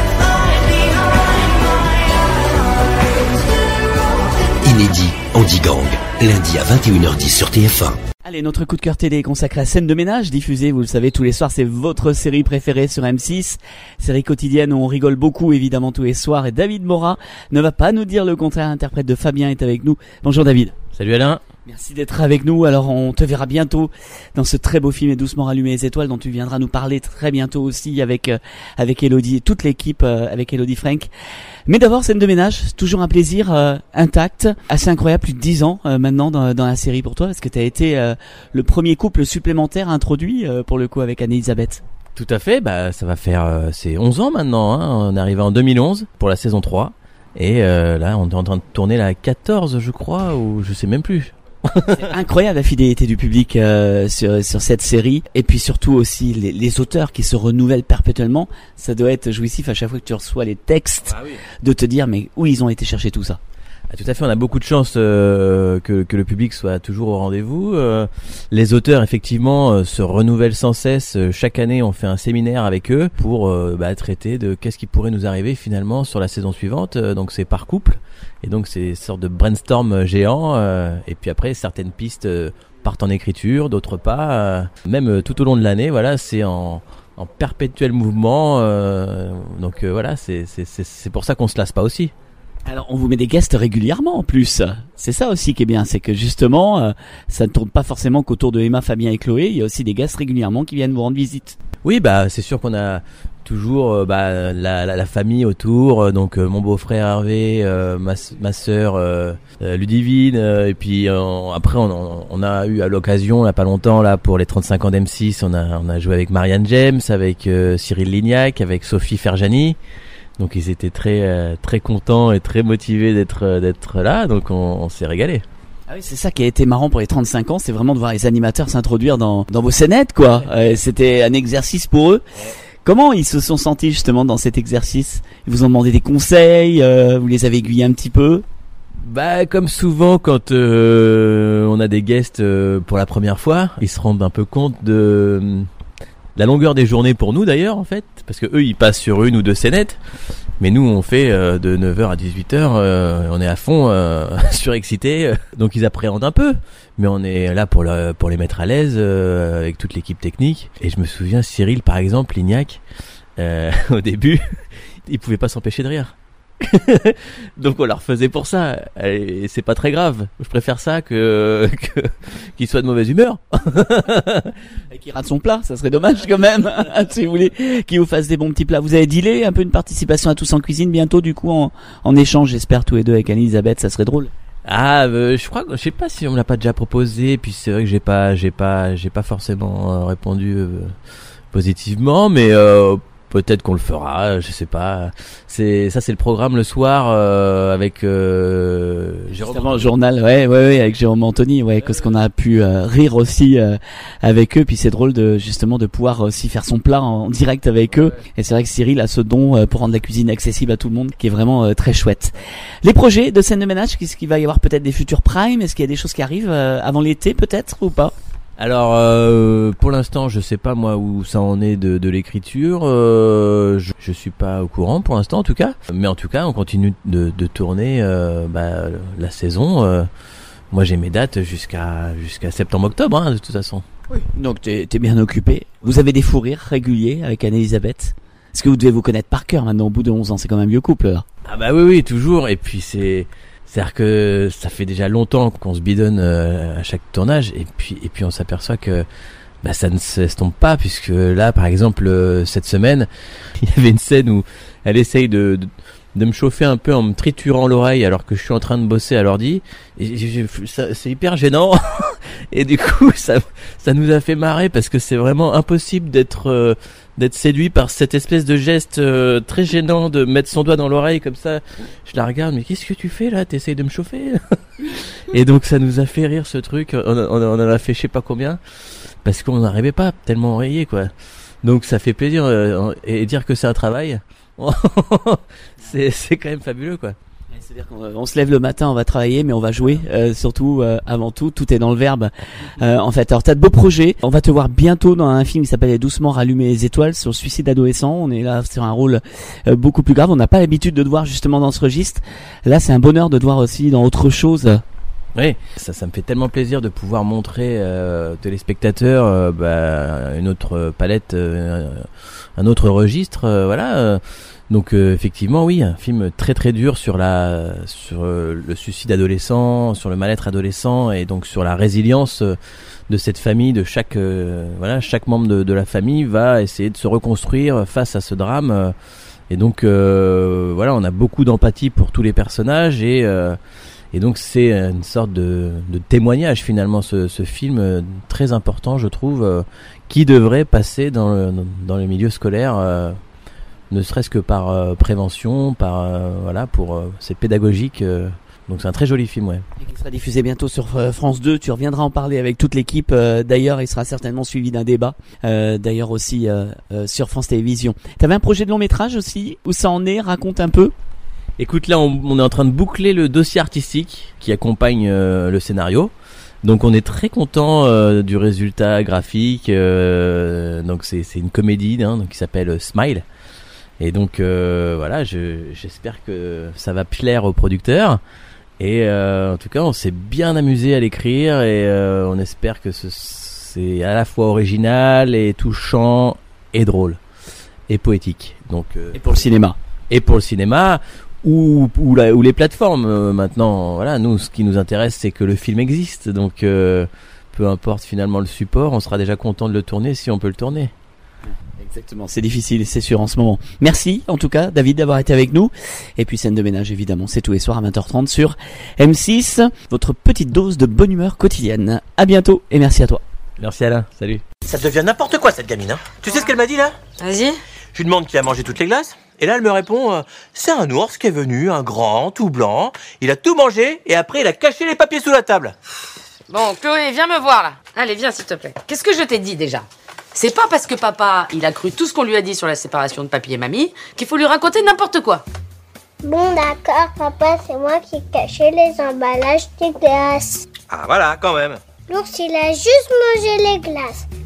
Inédit, Andy Gang, lundi à 21h10 sur TF1. Allez, notre coup de cœur télé est consacré à Scène de ménage, diffusée, vous le savez, tous les soirs, c'est votre série préférée sur M6. Série quotidienne où on rigole beaucoup, évidemment, tous les soirs. Et David Morat ne va pas nous dire le contraire, interprète de Fabien est avec nous. Bonjour David. Salut Alain. Merci d'être avec nous. Alors, on te verra bientôt dans ce très beau film Et doucement rallumer les étoiles dont tu viendras nous parler très bientôt aussi avec Elodie et toute l'équipe, avec Elodie Frank. Mais d'abord, Scène de ménage, toujours un plaisir intact, assez incroyable, plus de 10 ans maintenant dans la série pour toi, parce que tu as été le premier couple supplémentaire introduit pour le coup avec Anne-Elisabeth. Tout à fait, ça va faire c'est 11 ans maintenant, hein. On est arrivé en 2011 pour la saison 3 et là on est en train de tourner la 14 je crois, ou je sais même plus. C'est incroyable la fidélité du public sur cette série, et puis surtout aussi les auteurs qui se renouvellent perpétuellement. Ça doit être jouissif à chaque fois que tu reçois les textes de te dire mais où ils ont été chercher tout ça. Tout à fait, on a beaucoup de chance que le public soit toujours au rendez-vous. Les auteurs effectivement se renouvellent sans cesse. Chaque année on fait un séminaire avec eux pour traiter de qu'est-ce qui pourrait nous arriver finalement sur la saison suivante. Donc c'est par couple, et donc c'est une sorte de brainstorm géant. Et puis après certaines pistes partent en écriture, d'autres pas. Même tout au long de l'année, voilà, c'est en perpétuel mouvement. Donc voilà, c'est pour ça qu'on se lasse pas aussi. Alors on vous met des guests régulièrement en plus. C'est ça aussi qui est bien, c'est que justement ça ne tourne pas forcément qu'autour de Emma, Fabien et Chloé. Il y a aussi des guests régulièrement qui viennent vous rendre visite. Oui, c'est sûr qu'on a toujours la famille autour. Donc mon beau-frère Hervé, ma sœur Ludivine, et puis après on a eu à l'occasion, il y a pas longtemps là pour les 35 ans d'M6, on a joué avec Marianne James, avec Cyril Lignac, avec Sophie Ferjani. Donc ils étaient très contents et très motivés d'être là, donc on s'est régalé. Ah oui, c'est ça qui a été marrant pour les 35 ans, c'est vraiment de voir les animateurs s'introduire dans vos scénettes quoi. C'était un exercice pour eux. Comment ils se sont sentis justement dans cet exercice? Ils vous ont demandé des conseils, vous les avez aiguillés un petit peu? Comme souvent quand on a des guests pour la première fois, ils se rendent un peu compte de la longueur des journées pour nous d'ailleurs en fait, parce que eux ils passent sur une ou deux scénettes, mais nous on fait de 9h à 18h, on est à fond surexcités, donc ils appréhendent un peu, mais on est là pour les mettre à l'aise avec toute l'équipe technique. Et je me souviens Cyril par exemple, Lignac, au début il pouvait pas s'empêcher de rire. Donc on la refaisait pour ça. Et c'est pas très grave. Je préfère ça que qu'il soit de mauvaise humeur. Et qu'il rate son plat, ça serait dommage quand même. Si vous voulez qu'il vous fasse des bons petits plats. Vous avez dealé un peu une participation à Tous en Cuisine bientôt du coup en échange, j'espère, tous les deux avec Anne-Elisabeth, ça serait drôle. Je sais pas si on me l'a pas déjà proposé. Puis c'est vrai que j'ai pas forcément répondu positivement, mais peut-être qu'on le fera, je sais pas. C'est le programme le soir avec Jérôme journal, ouais, avec Jérôme Anthony, parce qu'on a pu rire aussi avec eux. Puis c'est drôle de justement de pouvoir aussi faire son plat en direct avec eux. Et c'est vrai que Cyril a ce don pour rendre la cuisine accessible à tout le monde, qui est vraiment très chouette. Les projets de scène de ménage, qu'est-ce qu'il va y avoir peut-être des futurs primes? Est-ce qu'il y a des choses qui arrivent avant l'été peut-être ou pas? Alors pour l'instant je sais pas moi où ça en est de l'écriture, je suis pas au courant pour l'instant en tout cas, mais en tout cas on continue de tourner la saison. Moi j'ai mes dates jusqu'à septembre-octobre de toute façon. Oui. Donc t'es bien occupé. Vous avez des fous rires réguliers avec Anne-Elisabeth? Est-ce que vous devez vous connaître par cœur maintenant au bout de 11 ans? C'est quand même vieux couple là. Ah bah oui toujours, et puis c'est-à-dire que ça fait déjà longtemps qu'on se bidonne à chaque tournage, et puis on s'aperçoit que ça ne s'estompe pas, puisque là par exemple cette semaine il y avait une scène où elle essaye de me chauffer un peu en me triturant l'oreille alors que je suis en train de bosser à l'ordi, et c'est hyper gênant. Et du coup ça nous a fait marrer, parce que c'est vraiment impossible d'être séduit par cette espèce de geste très gênant de mettre son doigt dans l'oreille comme ça. Je la regarde, mais qu'est-ce que tu fais là? T'essayes de me chauffer? Et donc ça nous a fait rire ce truc. On en a fait je sais pas combien, parce qu'on n'arrivait pas tellement enrayé quoi. Donc ça fait plaisir, et dire que c'est un travail, c'est quand même fabuleux quoi. C'est-à-dire qu'on se lève le matin, on va travailler, mais on va jouer, surtout avant tout est dans le verbe. En fait, alors t'as de beaux projets. On va te voir bientôt dans un film qui s'appelle Doucement rallumer les étoiles sur le suicide adolescent. On est là sur un rôle beaucoup plus grave. On n'a pas l'habitude de te voir justement dans ce registre. Là, c'est un bonheur de te voir aussi dans autre chose. Oui, ça me fait tellement plaisir de pouvoir montrer aux téléspectateurs une autre palette, un autre registre, voilà. Donc effectivement oui, un film très très dur sur le suicide adolescent, sur le mal-être adolescent, et donc sur la résilience de cette famille, de chaque membre de la famille va essayer de se reconstruire face à ce drame, et donc on a beaucoup d'empathie pour tous les personnages, et donc c'est une sorte de témoignage finalement, ce film très important je trouve, qui devrait passer dans le milieu scolaire, ne serait-ce que par prévention, c'est pédagogique. Donc c'est un très joli film, ouais. Et qui sera diffusé bientôt sur France 2. Tu reviendras en parler avec toute l'équipe. D'ailleurs, il sera certainement suivi d'un débat. D'ailleurs aussi sur France Télévisions. T'avais un projet de long métrage aussi? Où ça en est? Raconte un peu. Écoute, là on est en train de boucler le dossier artistique qui accompagne le scénario. Donc on est très content du résultat graphique. Donc c'est une comédie donc qui s'appelle Smile. Et donc j'espère que ça va plaire aux producteurs, et en tout cas on s'est bien amusé à l'écrire, et on espère que c'est à la fois original et touchant et drôle et poétique. Donc et pour le cinéma ou les plateformes maintenant, voilà, nous ce qui nous intéresse c'est que le film existe, donc peu importe finalement le support, on sera déjà content de le tourner si on peut le tourner. Exactement, c'est difficile, c'est sûr en ce moment. Merci en tout cas David d'avoir été avec nous. Et puis scène de ménage évidemment, c'est tous les soirs à 20h30 sur M6, votre petite dose de bonne humeur quotidienne. À bientôt et merci à toi. Merci Alain, salut. Ça devient n'importe quoi cette gamine, hein. Tu sais ce qu'elle m'a dit là? Vas-y. Je lui demande qui a mangé toutes les glaces, et là elle me répond c'est un ours qui est venu, un grand, tout blanc, il a tout mangé et après il a caché les papiers sous la table. Bon, Chloé, viens me voir là. Allez, viens s'il te plaît. Qu'est-ce que je t'ai dit déjà? C'est pas parce que papa, il a cru tout ce qu'on lui a dit sur la séparation de papy et mamie qu'il faut lui raconter n'importe quoi. Bon d'accord, papa, c'est moi qui ai caché les emballages des glaces. Ah voilà, quand même. L'ours, il a juste mangé les glaces.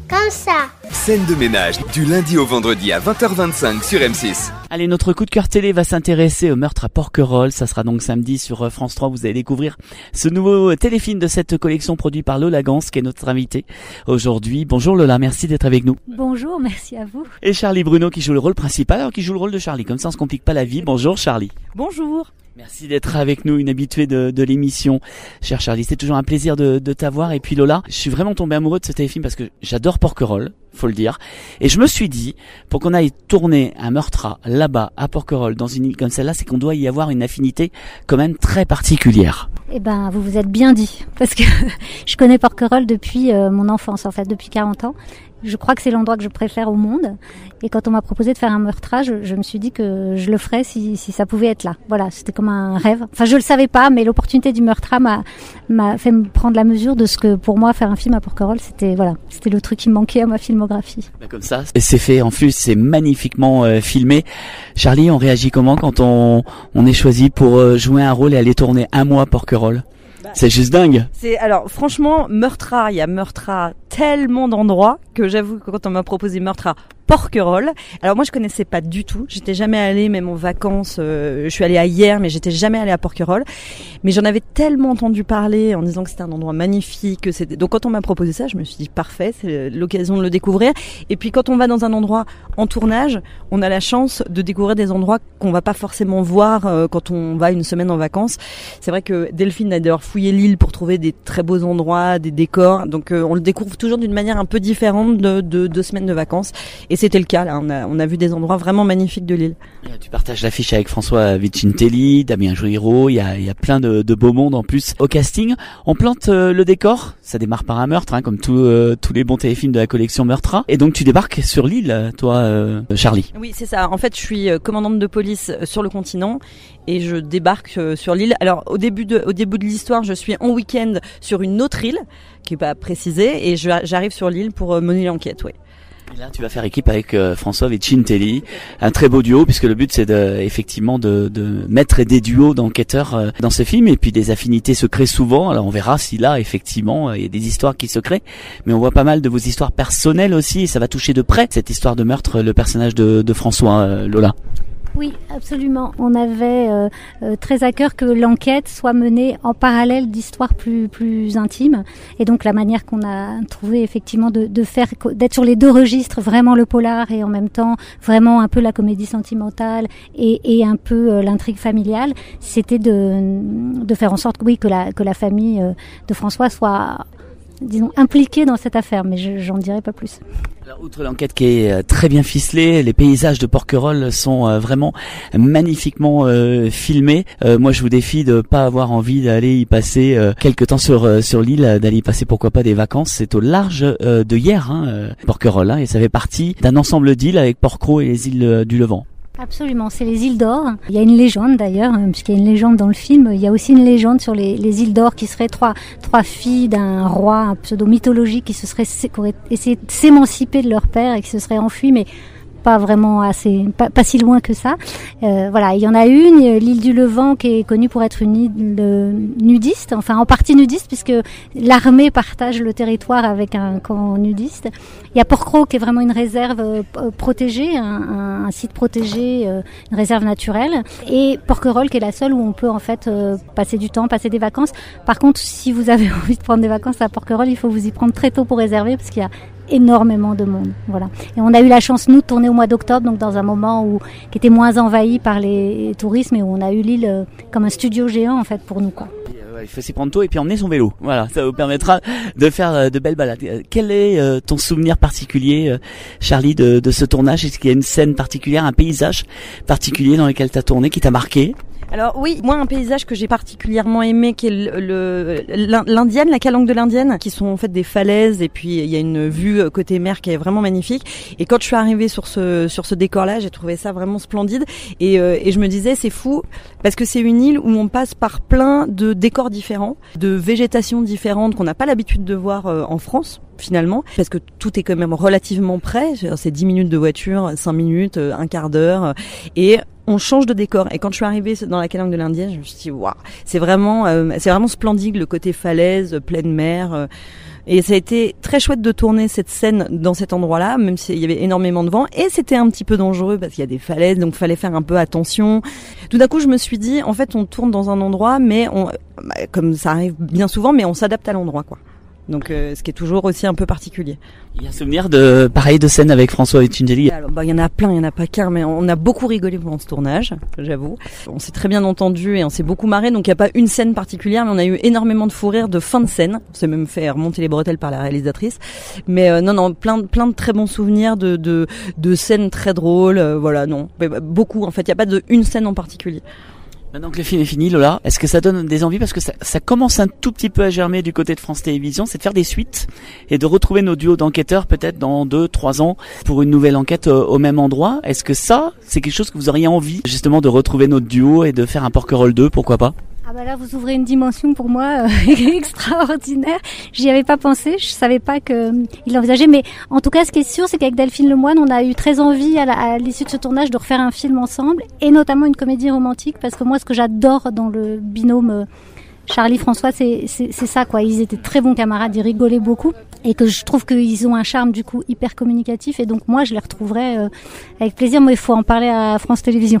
Comme ça. Scène de ménage, du lundi au vendredi à 20h25 sur M6. Allez, notre coup de cœur télé va s'intéresser au meurtre à Porquerolles. Ça sera donc samedi sur France 3. Vous allez découvrir ce nouveau téléfilm de cette collection produit par Lola Gans, qui est notre invitée aujourd'hui. Bonjour Lola, merci d'être avec nous. Bonjour, merci à vous. Et Charlie Bruno qui joue le rôle principal, alors qui joue le rôle de Charlie. Comme ça, on se complique pas la vie. Bonjour Charlie. Bonjour. Merci d'être avec nous, une habituée de l'émission. Cher Charlie, c'est toujours un plaisir de t'avoir. Et puis Lola, je suis vraiment tombé amoureux de ce téléfilm parce que j'adore Porquerolles, faut le dire. Et je me suis dit, pour qu'on aille tourner un meurtre là-bas, à Porquerolles, dans une île comme celle-là, c'est qu'on doit y avoir une affinité quand même très particulière. Eh ben, vous vous êtes bien dit. Parce que je connais Porquerolles depuis mon enfance, en fait, depuis 40 ans. Je crois que c'est l'endroit que je préfère au monde. Et quand on m'a proposé de faire un meurtrage, je me suis dit que je le ferais si ça pouvait être là. Voilà, c'était comme un rêve. Enfin, je le savais pas, mais l'opportunité du meurtrage m'a fait me prendre la mesure de ce que, pour moi, faire un film à Porquerolles, c'était le truc qui me manquait à ma filmographie. Comme ça, et c'est fait. En plus, c'est magnifiquement filmé. Charlie, on réagit comment quand on est choisi pour jouer un rôle et aller tourner un mois à Porquerolles? C'est juste dingue. Alors franchement, il y a meurtre à tellement d'endroits que j'avoue que quand on m'a proposé meurtre à Porquerolles, alors moi je connaissais pas du tout, j'étais jamais allée même en vacances, je suis allée à Hyères mais j'étais jamais allée à Porquerolles, mais j'en avais tellement entendu parler en disant que c'était un endroit magnifique, donc quand on m'a proposé ça, je me suis dit parfait, c'est l'occasion de le découvrir. Et puis quand on va dans un endroit en tournage, on a la chance de découvrir des endroits qu'on va pas forcément voir quand on va une semaine en vacances. C'est vrai que Delphine a d'ailleurs fouillé l'île pour trouver des très beaux endroits, des décors, donc on le découvre toujours d'une manière un peu différente de 2 semaines de vacances. Et c'était le cas, là. On a vu des endroits vraiment magnifiques de l'île. Tu partages l'affiche avec François Vicintelli, Damien Jouiro, il y a plein de beaux mondes en plus. Au casting, on plante le décor, ça démarre par un meurtre, hein, comme tous les bons téléfilms de la collection Meurtra. Et donc tu débarques sur l'île, toi, Charlie. Oui, c'est ça. En fait, je suis commandante de police sur le continent et je débarque sur l'île. Alors, au début de l'histoire, je suis en week-end sur une autre île, qui est pas précisée, et j'arrive sur l'île pour mener l'enquête, oui. Et là, tu vas faire équipe avec François Vicintelli, un très beau duo, puisque le but c'est effectivement de mettre des duos d'enquêteurs dans ce film, et puis des affinités se créent souvent. Alors on verra si là effectivement il y a des histoires qui se créent, mais on voit pas mal de vos histoires personnelles aussi, et ça va toucher de près cette histoire de meurtre, le personnage de François, Lola. Oui, absolument. On avait très à cœur que l'enquête soit menée en parallèle d'histoires plus intimes. Et donc la manière qu'on a trouvé effectivement d'être sur les 2 registres, vraiment le polar et en même temps vraiment un peu la comédie sentimentale et un peu l'intrigue familiale, c'était de faire en sorte que la famille de François soit, disons, impliquée dans cette affaire. Mais j'en dirai pas plus. Alors, outre l'enquête qui est très bien ficelée, les paysages de Porquerolles sont vraiment magnifiquement filmés. Moi, je vous défie de pas avoir envie d'aller y passer quelque temps sur l'île, d'aller y passer pourquoi pas des vacances. C'est au large de Hyères, Porquerolles, et ça fait partie d'un ensemble d'îles avec Porquerolles et les îles du Levant. Absolument, c'est les îles d'or. Il y a une légende d'ailleurs, puisqu'il y a une légende dans le film. Il y a aussi une légende sur les îles d'or qui seraient trois filles d'un roi, un pseudo mythologique qui auraient essayé de s'émanciper de leur père et qui se seraient enfuis, mais pas vraiment pas si loin que ça. Voilà, il y en a une, l'île du Levant, qui est connue pour être une île nudiste, enfin en partie nudiste, puisque l'armée partage le territoire avec un camp nudiste. Il y a Porquerolles qui est vraiment une réserve protégée, un site protégé, une réserve naturelle, et Porquerolles qui est la seule où on peut en fait passer du temps, passer des vacances. Par contre, si vous avez envie de prendre des vacances à Porquerolles, il faut vous y prendre très tôt pour réserver, parce qu'il y a énormément de monde, voilà. Et on a eu la chance, nous, de tourner au mois d'octobre, donc dans un moment qui était moins envahi par les tourismes, et où on a eu l'île comme un studio géant, en fait, pour nous, quoi. Il faut s'y prendre tôt et puis emmener son vélo. Voilà, ça vous permettra de faire de belles balades. Quel est ton souvenir particulier, Charlie, de ce tournage? Est-ce qu'il y a une scène particulière, un paysage particulier dans lequel tu as tourné qui t'a marqué? Alors oui, moi un paysage que j'ai particulièrement aimé, qui est l'Indienne, la calanque de l'Indienne, qui sont en fait des falaises, et puis il y a une vue côté mer qui est vraiment magnifique. Et quand je suis arrivée sur ce décor-là, j'ai trouvé ça vraiment splendide, et je me disais c'est fou parce que c'est une île où on passe par plein de décors différents, de végétation différente qu'on n'a pas l'habitude de voir en France finalement, parce que tout est quand même relativement près, c'est 10 minutes de voiture, 5 minutes, un quart d'heure, et on change de décor. Et quand je suis arrivée dans la calanque de l'Indien, je me suis dit waouh, c'est vraiment splendide, le côté falaise, pleine mer. Et ça a été très chouette de tourner cette scène dans cet endroit-là, même s'il y avait énormément de vent. Et c'était un petit peu dangereux parce qu'il y a des falaises, donc fallait faire un peu attention. Tout d'un coup, je me suis dit, en fait, on tourne dans un endroit, mais comme ça arrive bien souvent, mais on s'adapte à l'endroit, quoi. Donc, ce qui est toujours aussi un peu particulier. Il y a un souvenir de scène avec François Bettingelli. Alors, il y en a plein, il y en a pas qu'un, mais on a beaucoup rigolé pendant ce tournage, j'avoue. On s'est très bien entendu et on s'est beaucoup marré, donc il n'y a pas une scène particulière, mais on a eu énormément de fou rire de fin de scène. On s'est même fait remonter les bretelles par la réalisatrice. Mais non, plein de très bons souvenirs de scènes très drôles. Voilà, non, mais beaucoup. En fait, il n'y a pas une scène en particulier. Maintenant que le film est fini, Lola, est-ce que ça donne des envies? Parce que ça commence un tout petit peu à germer du côté de France Télévisions, c'est de faire des suites et de retrouver nos duos d'enquêteurs peut-être dans 2-3 ans pour une nouvelle enquête au même endroit. Est-ce que ça, c'est quelque chose que vous auriez envie justement de retrouver notre duo et de faire un Porquerolles 2, pourquoi pas? Ah bah là, vous ouvrez une dimension pour moi extraordinaire. J'y avais pas pensé, je savais pas qu'il l'envisageait. Mais en tout cas, ce qui est sûr, c'est qu'avec Delphine Lemoine, on a eu très envie à l'issue de ce tournage de refaire un film ensemble, et notamment une comédie romantique, parce que moi, ce que j'adore dans le binôme Charlie-François, c'est ça, quoi. Ils étaient très bons camarades, ils rigolaient beaucoup, et que je trouve qu'ils ont un charme du coup hyper communicatif. Et donc moi, je les retrouverai avec plaisir. Mais il faut en parler à France Télévisions.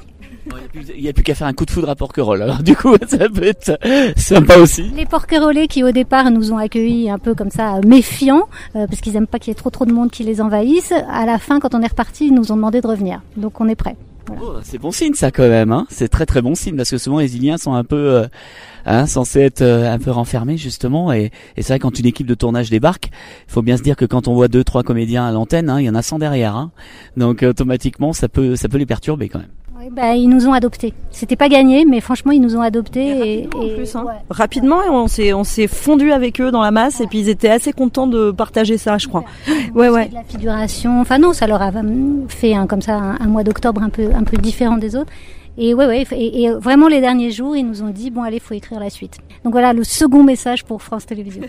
Il n'y a plus qu'à faire un coup de foudre à Porquerolles, alors du coup ça peut être sympa aussi. Les Porquerollais qui au départ nous ont accueillis un peu comme ça méfiants, parce qu'ils aiment pas qu'il y ait trop de monde qui les envahisse, à la fin quand on est reparti, ils nous ont demandé de revenir, donc on est prêts. Voilà. Oh, c'est bon signe ça quand même, hein. C'est très très bon signe, parce que souvent les Iliens sont un peu censés être un peu renfermés justement, et c'est vrai quand une équipe de tournage débarque, il faut bien se dire que quand on voit 2-3 comédiens à l'antenne, il y en a 100 derrière, hein. Donc automatiquement ça peut les perturber quand même. Oui, ils nous ont adoptés. C'était pas gagné, mais franchement, ils nous ont adoptés. Et en plus, rapidement, on s'est fondu avec eux dans la masse, et puis ils étaient assez contents de partager ça, je crois. Ouais. De la figuration. Enfin non, ça leur a fait comme ça un mois d'octobre un peu différent des autres. Et et vraiment les derniers jours, ils nous ont dit bon allez, faut écrire la suite. Donc voilà le second message pour France Télévisions.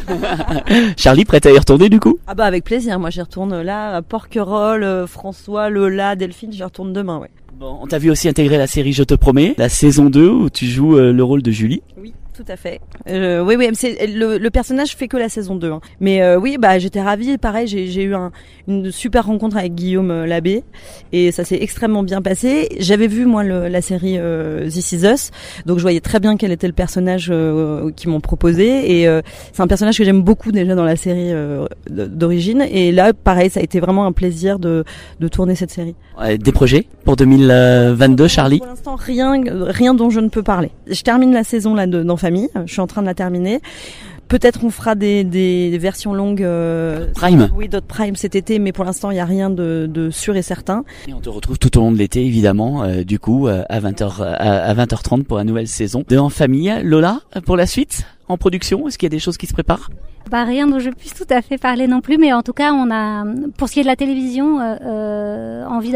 Charlie, prête à y retourner du coup? Ah bah avec plaisir. Moi j'y retourne là, Porquerolles, François, Lola, Delphine, j'y retourne demain, ouais. Bon, on t'a vu aussi intégrer la série Je te promets, la saison 2 où tu joues le rôle de Julie. Oui, tout à fait. Oui, c'est le personnage fait que la saison 2. Hein. Mais oui, j'étais ravie. Pareil, j'ai eu une super rencontre avec Guillaume Labbé et ça s'est extrêmement bien passé. J'avais vu moi la série This Is Us, donc je voyais très bien quel était le personnage qu'ils m'ont proposé, et c'est un personnage que j'aime beaucoup déjà dans la série d'origine. Et là, pareil, ça a été vraiment un plaisir de tourner cette série. Des projets pour 2022, Charlie? Pour l'instant, rien dont je ne peux parler. Je termine la saison là dans Famille. Je suis en train de la terminer. Peut-être on fera des versions longues Prime. Oui, d'autres Prime cet été, mais pour l'instant il n'y a rien de sûr et certain. Et on te retrouve tout au long de l'été évidemment, du coup à 20h30 pour la nouvelle saison de En Famille. Lola, pour la suite en production, est-ce qu'il y a des choses qui se préparent? Rien dont je puisse tout à fait parler non plus, mais en tout cas on a, pour ce qui est de la télévision, envie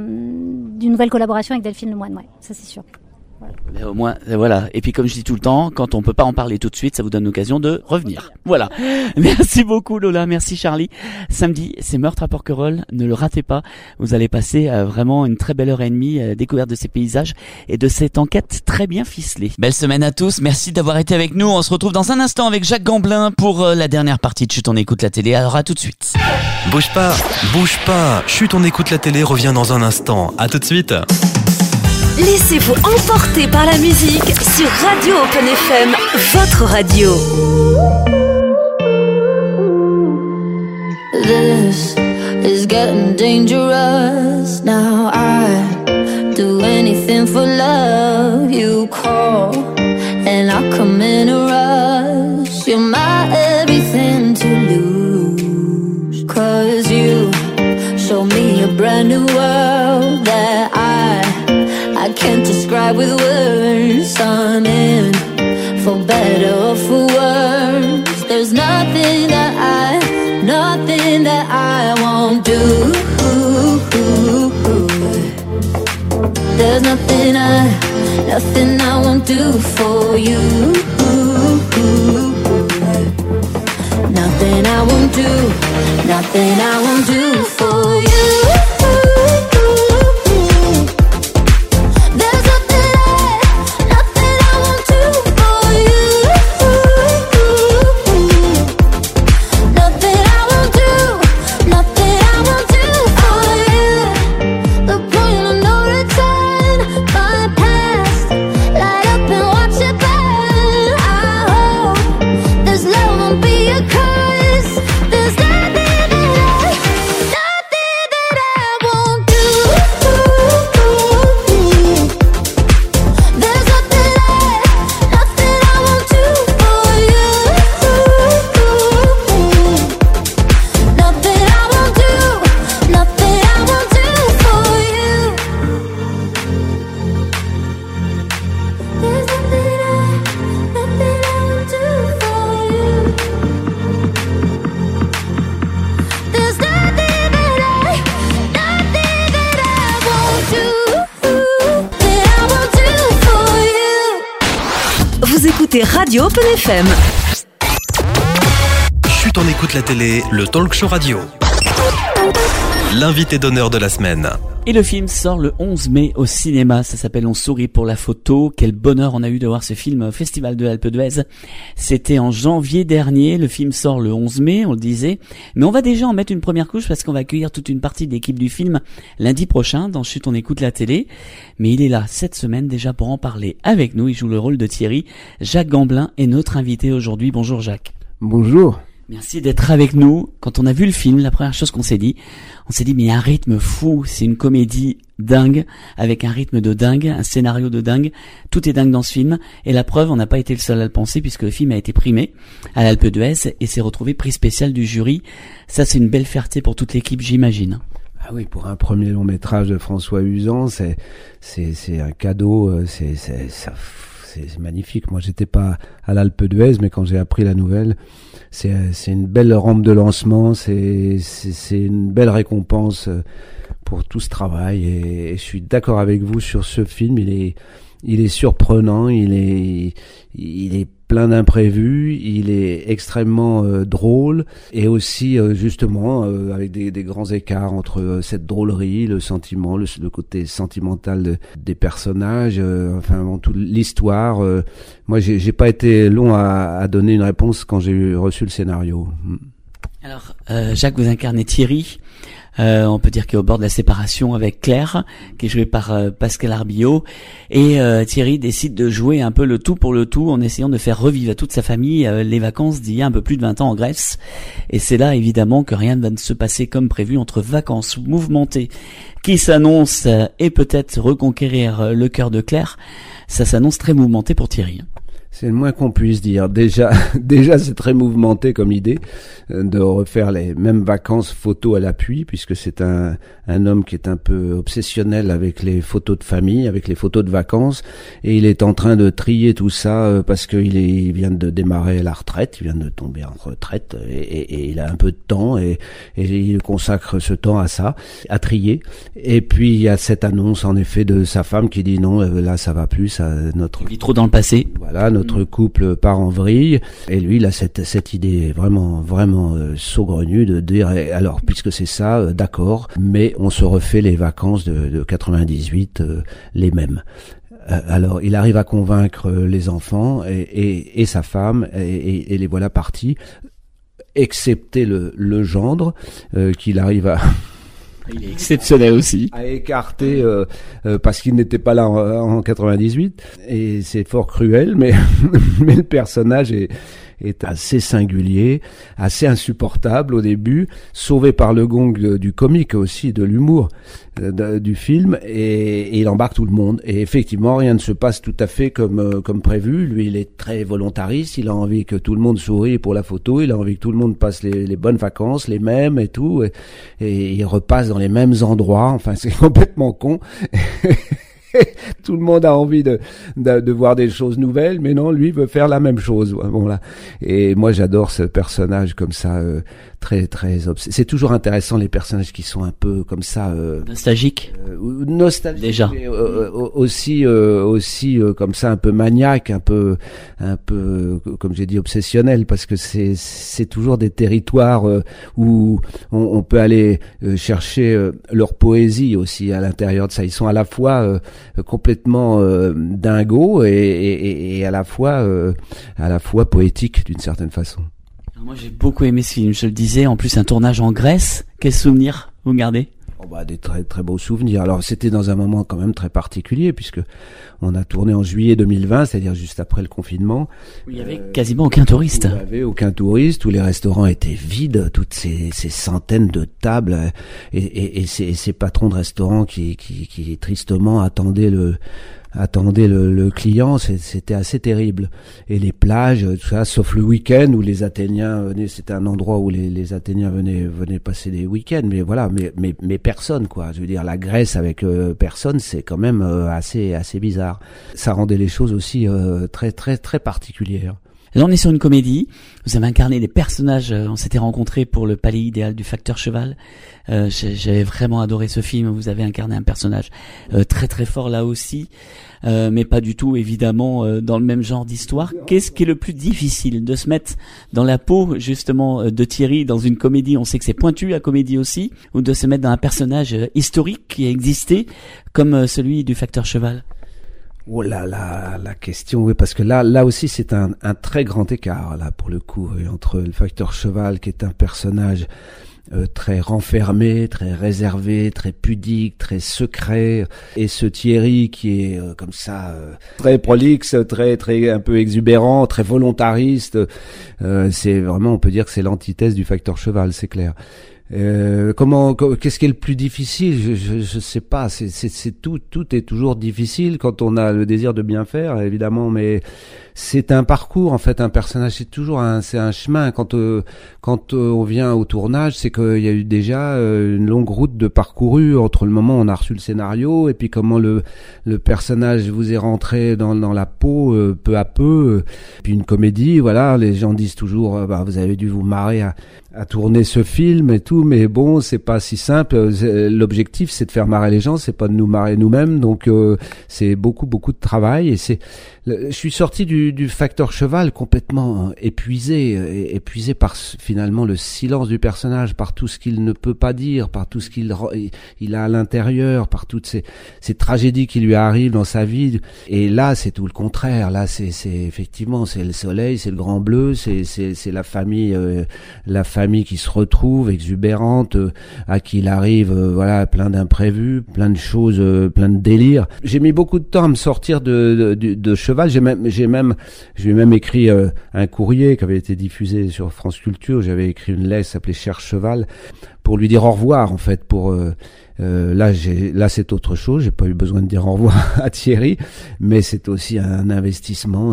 d'une nouvelle collaboration avec Delphine Lemoine, ouais, ça c'est sûr. Mais au moins, voilà. Et puis comme je dis tout le temps, quand on peut pas en parler tout de suite, ça vous donne l'occasion de revenir. Voilà. Merci beaucoup Lola, merci Charlie. Samedi, c'est Meurtre à Porquerolles, ne le ratez pas. Vous allez passer vraiment une très belle heure et demie découverte de ces paysages et de cette enquête très bien ficelée. Belle semaine à tous, merci d'avoir été avec nous. On se retrouve dans un instant avec Jacques Gamblin pour la dernière partie de Chut, on écoute la télé. Alors à tout de suite. Bouge pas. Chut, on écoute la télé revient dans un instant. À tout de suite. Laissez-vous emporter par la musique sur Radio Open FM, votre radio. This is getting dangerous. Now I do anything for love. You call and I come in a rush. You're my everything to lose. 'Cause you show me a brand new world that I can't describe with words. I'm in for better or for worse. There's nothing that I won't do. There's nothing I won't do for you. Nothing I won't do for you. écoutez Radio Open FM. Chut, on écoute la télé, le talk show radio. L'invité d'honneur de la semaine. Et le film sort le 11 mai au cinéma. Ça s'appelle On sourit pour la photo. Quel bonheur on a eu de voir ce film au Festival de l'Alpe d'Huez. C'était en janvier dernier. Le film sort le 11 mai, on le disait. Mais on va déjà en mettre une première couche parce qu'on va accueillir toute une partie de l'équipe du film lundi prochain dans Chut, on écoute la télé. Mais il est là cette semaine déjà pour en parler avec nous. Il joue le rôle de Thierry. Jacques Gamblin est notre invité aujourd'hui. Bonjour Jacques. Bonjour. Merci d'être avec nous. Quand on a vu le film, la première chose qu'on s'est dit, mais il y a un rythme fou, c'est une comédie dingue, avec un rythme de dingue, un scénario de dingue, tout est dingue dans ce film, et la preuve, on n'a pas été le seul à le penser, puisque le film a été primé à l'Alpe d'Huez, et s'est retrouvé prix spécial du jury. Ça, c'est une belle fierté pour toute l'équipe, j'imagine. Ah oui, pour un premier long métrage de François Uzan, c'est un cadeau, c'est magnifique. Moi, j'étais pas à l'Alpe d'Huez, mais quand j'ai appris la nouvelle, c'est une belle rampe de lancement, c'est une belle récompense pour tout ce travail. Et je suis d'accord avec vous sur ce film. Il est surprenant, il est plein d'imprévus, il est extrêmement drôle et aussi justement avec des grands écarts entre cette drôlerie, le sentiment, le côté sentimental des personnages, enfin toute l'histoire. Moi, j'ai pas été long à donner une réponse quand j'ai reçu le scénario. Alors, Jacques, vous incarnez Thierry. On peut dire qu'il est au bord de la séparation avec Claire, qui est jouée par Pascal Arbillot, et Thierry décide de jouer un peu le tout pour le tout en essayant de faire revivre à toute sa famille les vacances d'il y a un peu plus de 20 ans en Grèce. Et c'est là évidemment que rien ne va se passer comme prévu entre vacances mouvementées qui s'annoncent et peut-être reconquérir le cœur de Claire. Ça s'annonce très mouvementé pour Thierry. C'est le moins qu'on puisse dire. Déjà, c'est très mouvementé comme idée de refaire les mêmes vacances photos à l'appui, puisque c'est un homme qui est un peu obsessionnel avec les photos de famille, avec les photos de vacances, et il est en train de trier tout ça parce qu'il vient de démarrer la retraite, il vient de tomber en retraite, et il a un peu de temps, et il consacre ce temps à ça, à trier. Et puis il y a cette annonce en effet de sa femme qui dit non, là ça va plus, ça, il vit trop dans le passé. Voilà, notre couple part en vrille, et lui il a cette idée vraiment saugrenue de dire alors puisque c'est ça, d'accord, mais on se refait les vacances de 98 les mêmes. Alors il arrive à convaincre les enfants et sa femme et les voilà partis, excepté le gendre qu'il arrive à il est exceptionnel aussi. À écarter parce qu'il n'était pas là en 98, et c'est fort cruel, mais le personnage est assez singulier, assez insupportable au début, sauvé par le gong du comique aussi, de l'humour du film, et il embarque tout le monde. Et effectivement, rien ne se passe tout à fait comme prévu. Lui, il est très volontariste, il a envie que tout le monde sourie pour la photo, il a envie que tout le monde passe les bonnes vacances, les mêmes et tout, et il repasse dans les mêmes endroits. Enfin, c'est complètement con. Tout le monde a envie de voir des choses nouvelles, mais non, lui veut faire la même chose. Bon là, et moi j'adore ce personnage comme ça, très c'est toujours intéressant les personnages qui sont un peu comme ça, nostalgiques. Nostalgiques déjà. Mais, aussi comme ça un peu maniaque, un peu comme j'ai dit obsessionnel, parce que c'est toujours des territoires où on peut aller chercher leur poésie aussi à l'intérieur de ça. Ils sont à la fois complètement dingos et à la fois poétiques d'une certaine façon. Alors moi j'ai beaucoup aimé ce film, je le disais, en plus un tournage en Grèce. Quels souvenirs vous gardez? Des très très beaux souvenirs. Alors c'était dans un moment quand même très particulier, puisque on a tourné en juillet 2020, c'est-à-dire juste après le confinement. Où il y avait quasiment aucun touriste. Il y avait aucun touriste, tous les restaurants étaient vides, toutes ces centaines de tables, et ces patrons de restaurants qui tristement attendaient le client, c'était assez terrible. Et les plages, tout ça, sauf le week-end où les Athéniens venaient, c'était un endroit où les Athéniens venaient passer des week-ends, mais voilà, mais personne, quoi. Je veux dire, la Grèce avec personne, c'est quand même assez bizarre. Ça rendait les choses aussi très très très particulières. Là, on est sur une comédie. Vous avez incarné des personnages. On s'était rencontrés pour le palais idéal du facteur cheval. J'avais vraiment adoré ce film. Vous avez incarné un personnage très très fort là aussi, mais pas du tout évidemment dans le même genre d'histoire. Qu'est-ce qui est le plus difficile, de se mettre dans la peau justement de Thierry dans une comédie? On sait que c'est pointu la comédie aussi, ou de se mettre dans un personnage historique qui a existé comme celui du facteur cheval? Oh là là, la question, oui, parce que là aussi c'est un très grand écart, là, pour le coup, entre le facteur cheval, qui est un personnage très renfermé, très réservé, très pudique, très secret, et ce Thierry qui est comme ça, très prolixe, très un peu exubérant, très volontariste. C'est vraiment, on peut dire que c'est l'antithèse du facteur cheval, c'est clair. Qu'est-ce qui est le plus difficile? Je sais pas. C'est tout est toujours difficile quand on a le désir de bien faire, évidemment, mais c'est un parcours, en fait. Un personnage, c'est un chemin. Quand on vient au tournage, c'est qu'il y a eu déjà une longue route de parcouru entre le moment où on a reçu le scénario et puis comment le personnage vous est rentré dans la peau peu à peu. Puis une comédie, voilà, les gens disent toujours, vous avez dû vous marrer à tourner ce film et tout, mais bon, c'est pas si simple. L'objectif, c'est de faire marrer les gens, c'est pas de nous marrer nous-mêmes, donc c'est beaucoup de travail. Et je suis sorti du facteur cheval complètement épuisé par finalement le silence du personnage, par tout ce qu'il ne peut pas dire, par tout ce qu'il a à l'intérieur, par toutes ces tragédies qui lui arrivent dans sa vie. Et là, c'est tout le contraire. Là, c'est effectivement, c'est le soleil, c'est le grand bleu, c'est la famille qui se retrouve exubérante, à qui il arrive voilà, plein d'imprévus, plein de choses, plein de délires. J'ai mis beaucoup de temps à me sortir de cheval. Je lui ai même écrit un courrier qui avait été diffusé sur France Culture. J'avais écrit une lettre s'appelait Cher Cheval pour lui dire au revoir, en fait. Là c'est autre chose. J'ai pas eu besoin de dire au revoir à Thierry, mais c'est aussi un investissement.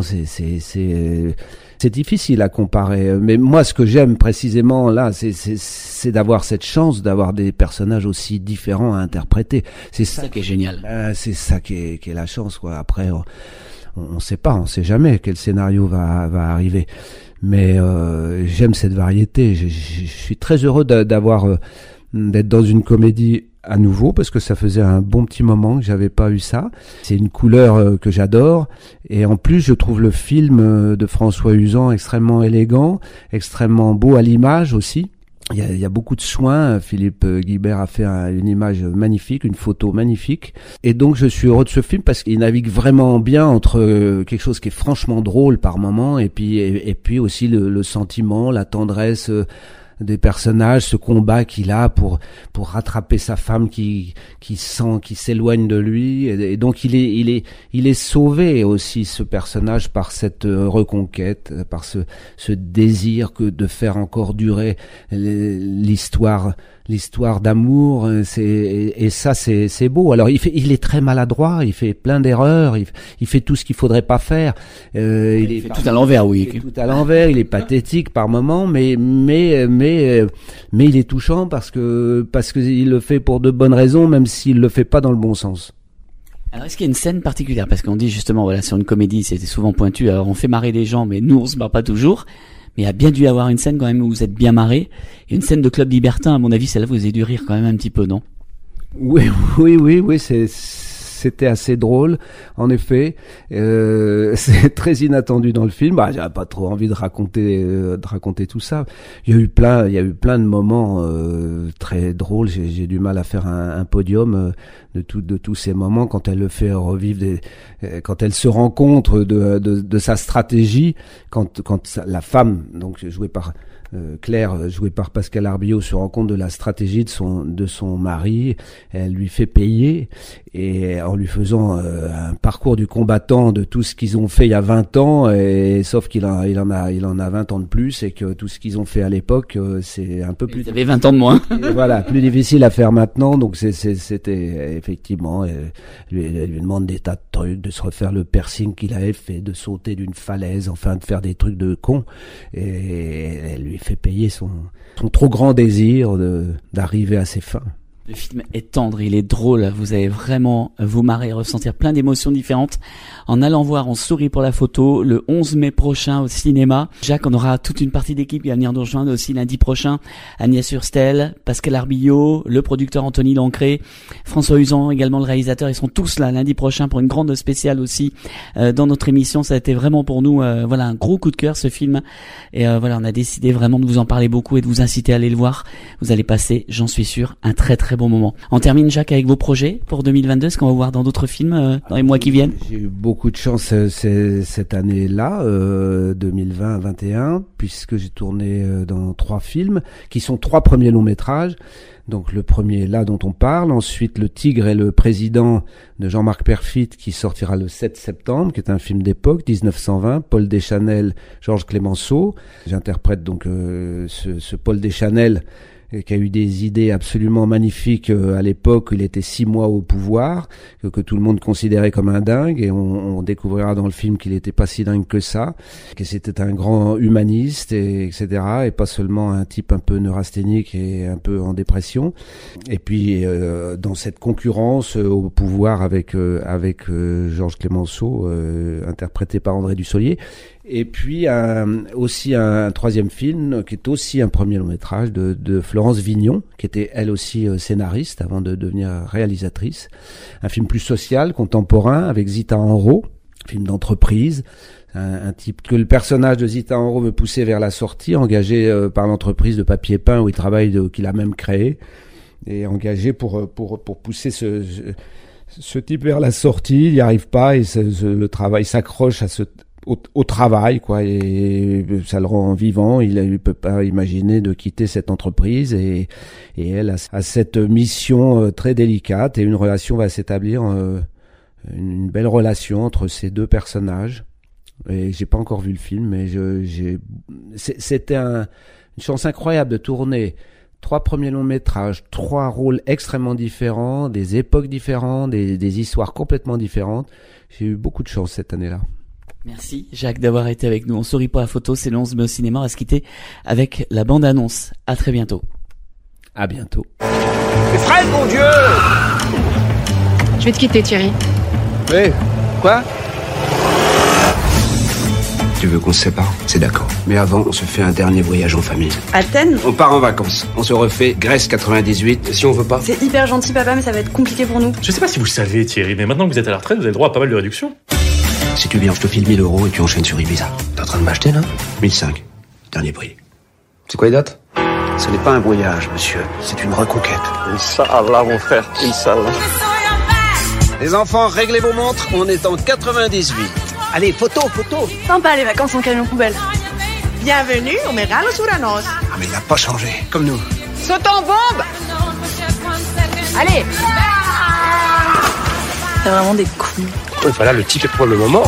C'est difficile à comparer, mais moi ce que j'aime précisément là, c'est d'avoir cette chance d'avoir des personnages aussi différents à interpréter. C'est ça qui est génial. C'est ça qui est la chance, quoi. Après, on sait pas, on sait jamais quel scénario va arriver, mais j'aime cette variété. Je suis très heureux d'être dans une comédie à nouveau, parce que ça faisait un bon petit moment que j'avais pas eu ça. C'est une couleur que j'adore, et en plus je trouve le film de François Uzan extrêmement élégant, extrêmement beau à l'image aussi. Il y a beaucoup de soins. Philippe Guibert a fait une image magnifique, une photo magnifique, et donc je suis heureux de ce film parce qu'il navigue vraiment bien entre quelque chose qui est franchement drôle par moment, et puis aussi le sentiment, la tendresse des personnages, ce combat qu'il a pour rattraper sa femme qui s'éloigne de lui, et donc il est sauvé aussi, ce personnage, par cette reconquête, par ce désir de faire encore durer l'histoire d'amour. Et ça c'est beau. Alors il est très maladroit, il fait plein d'erreurs, il fait tout ce qu'il faudrait pas faire. Il fait tout à l'envers, oui. Il fait tout à l'envers, il est pathétique par moments, mais il est touchant parce que il le fait pour de bonnes raisons, même s'il le fait pas dans le bon sens. Alors, est-ce qu'il y a une scène particulière? Parce qu'on dit justement, voilà, sur une comédie, c'était souvent pointu. Alors, on fait marrer les gens, mais nous, on se marre pas toujours. Mais il y a bien dû y avoir une scène quand même où vous êtes bien marré. Et une scène de Club Libertin, à mon avis, celle-là, vous avez dû rire quand même un petit peu, non? Oui, c'était assez drôle, en effet. C'est très inattendu dans le film. J'avais pas trop envie de raconter tout ça. Il y a eu plein de moments très drôles. J'ai du mal à faire un podium de tous ces moments quand elle le fait revivre, quand elle se rend compte de sa stratégie, quand la femme, donc jouée par Claire, jouée par Pascal Arbillot, se rend compte de la stratégie de son mari. Elle lui fait payer, et en lui faisant un parcours du combattant de tout ce qu'ils ont fait il y a 20 ans, et sauf qu'il en a 20 ans de plus, et que tout ce qu'ils ont fait à l'époque, c'est un peu plus... Vous avez 20 ans de moins. Voilà, plus difficile à faire maintenant, donc c'était effectivement... Elle lui demande des tas de trucs, de se refaire le piercing qu'il avait fait, de sauter d'une falaise, enfin de faire des trucs de con, et elle lui fait payer son trop grand désir d'arriver à ses fins. Le film est tendre, il est drôle, vous allez vraiment vous marrer, ressentir plein d'émotions différentes en allant voir On sourit pour la photo le 11 mai prochain au cinéma. Jacques, on aura toute une partie d'équipe qui va venir nous rejoindre aussi lundi prochain. Agnès Hurstel, Pascal Arbillot, le producteur Anthony Lancré, François Usan, également le réalisateur, ils sont tous là lundi prochain pour une grande spéciale aussi dans notre émission. Ça a été vraiment pour nous un gros coup de cœur ce film et on a décidé vraiment de vous en parler beaucoup et de vous inciter à aller le voir. Vous allez passer, j'en suis sûr, un très très bon moment. On termine, Jacques, avec vos projets pour 2022, ce qu'on va voir dans d'autres films dans les mois qui viennent. J'ai eu beaucoup de chance cette année-là, 2020-21, puisque j'ai tourné dans 3 films, qui sont 3 premiers longs métrages. Donc le premier là dont on parle, ensuite Le Tigre et le Président de Jean-Marc Perfit qui sortira le 7 septembre, qui est un film d'époque, 1920, Paul Deschanel, Georges Clemenceau. J'interprète donc ce Paul Deschanel qui a eu des idées absolument magnifiques à l'époque. Il était 6 mois au pouvoir, que tout le monde considérait comme un dingue, et on découvrira dans le film qu'il n'était pas si dingue que ça, que c'était un grand humaniste, etc., et pas seulement un type un peu neurasthénique et un peu en dépression. Et puis dans cette concurrence au pouvoir avec Georges Clemenceau, interprété par André Dussolier. Et puis aussi un 3e film qui est aussi un premier long métrage de Florence Vignon, qui était elle aussi scénariste avant de devenir réalisatrice. Un film plus social, contemporain, avec Zita Enro, film d'entreprise. Un type que le personnage de Zita Enro veut pousser vers la sortie, engagé par l'entreprise de papier peint où il travaille, qu'il a même créé, et engagé pour pousser ce type vers la sortie. Il n'y arrive pas et le travail s'accroche à au travail, quoi, et ça le rend vivant. Il peut pas imaginer de quitter cette entreprise, et elle a cette mission très délicate, et une relation va s'établir, une belle relation entre ces 2 personnages. Et j'ai pas encore vu le film, mais c'était une chance incroyable de tourner 3 premiers longs métrages, 3 rôles extrêmement différents, des époques différentes, des histoires complètement différentes. J'ai eu beaucoup de chance cette année-là. Merci Jacques d'avoir été avec nous. On sourit pas à photo, c'est le 11 mai au cinéma. On va se quitter avec la bande-annonce. À très bientôt. À bientôt. Mais Fred, mon Dieu! Je vais te quitter, Thierry. Oui, quoi? Tu veux qu'on se sépare? C'est d'accord. Mais avant, on se fait un dernier voyage en famille. Athènes? On part en vacances. On se refait Grèce 98, si on veut pas. C'est hyper gentil, papa, mais ça va être compliqué pour nous. Je sais pas si vous le savez, Thierry, mais maintenant que vous êtes à la retraite, vous avez droit à pas mal de réductions. Si tu viens, je te file 1000 € et tu enchaînes sur Ibiza. T'es en train de m'acheter, là? 1005. Dernier prix. C'est quoi les dates? Ce n'est pas un voyage, monsieur. C'est une reconquête. Inch'Allah, mon frère. Inch'Allah. Les enfants, réglez vos montres. On est en 98. Allez, photo. Sympa les vacances en camion poubelle. Bienvenue au Megalo Suranos. Ah, mais il n'a pas changé. Comme nous. Saute en bombe. Allez. C'est vraiment des cons. Oui, voilà, le type est pour le moment.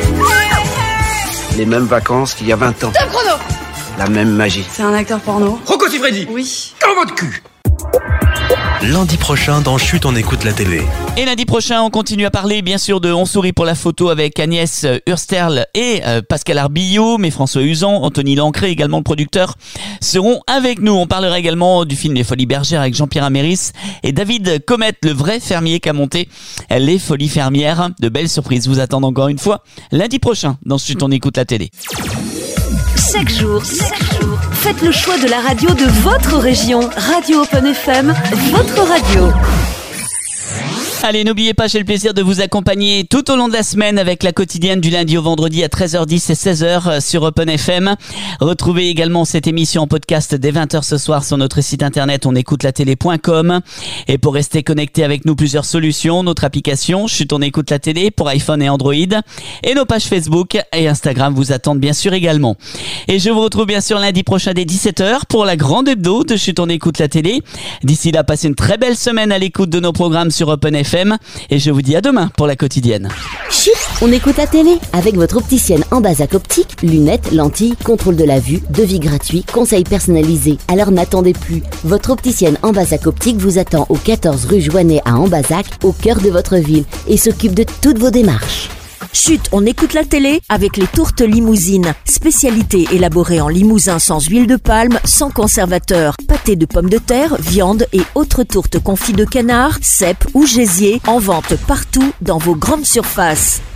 Les mêmes vacances qu'il y a 20 ans. Top chrono. La même magie. C'est un acteur porno. Rocco Siffredi. Oui. Dans votre cul. Lundi prochain dans Chut, on écoute la télé. Et lundi prochain, on continue à parler bien sûr de On sourit pour la photo avec Agnès Hurstel et Pascal Arbillot, mais François Usan, Anthony Lancré, également le producteur, seront avec nous. On parlera également du film Les Folies Bergères avec Jean-Pierre Améris et David Comet, le vrai fermier qui a monté Les Folies Fermières. De belles surprises vous attendent encore une fois lundi prochain dans Chut, on écoute la télé. Chaque jour, faites le choix de la radio de votre région. Radio Open FM, votre radio. Allez, n'oubliez pas, j'ai le plaisir de vous accompagner tout au long de la semaine avec la quotidienne du lundi au vendredi à 13h10 et 16h sur Open FM. Retrouvez également cette émission en podcast dès 20h ce soir sur notre site internet onécoutelatélé.com. Et pour rester connecté avec nous, plusieurs solutions. Notre application Chut, on écoute la télé pour iPhone et Android. Et nos pages Facebook et Instagram vous attendent bien sûr également. Et je vous retrouve bien sûr lundi prochain dès 17h pour la grande hebdo de Chut, on écoute la télé. D'ici là, passez une très belle semaine à l'écoute de nos programmes sur Open FM. Et je vous dis à demain pour la quotidienne. Chut, on écoute la télé avec votre opticienne en Ambazac Optique, lunettes, lentilles, contrôle de la vue, devis gratuit, conseils personnalisés. Alors n'attendez plus. Votre opticienne en Ambazac Optique vous attend au 14 rue Joannet à Ambazac, au cœur de votre ville, et s'occupe de toutes vos démarches. Chut, on écoute la télé avec les tourtes limousines. Spécialité élaborée en Limousin sans huile de palme, sans conservateur. Pâté de pommes de terre, viande et autres tourtes confites de canard, cèpes ou gésier en vente partout dans vos grandes surfaces.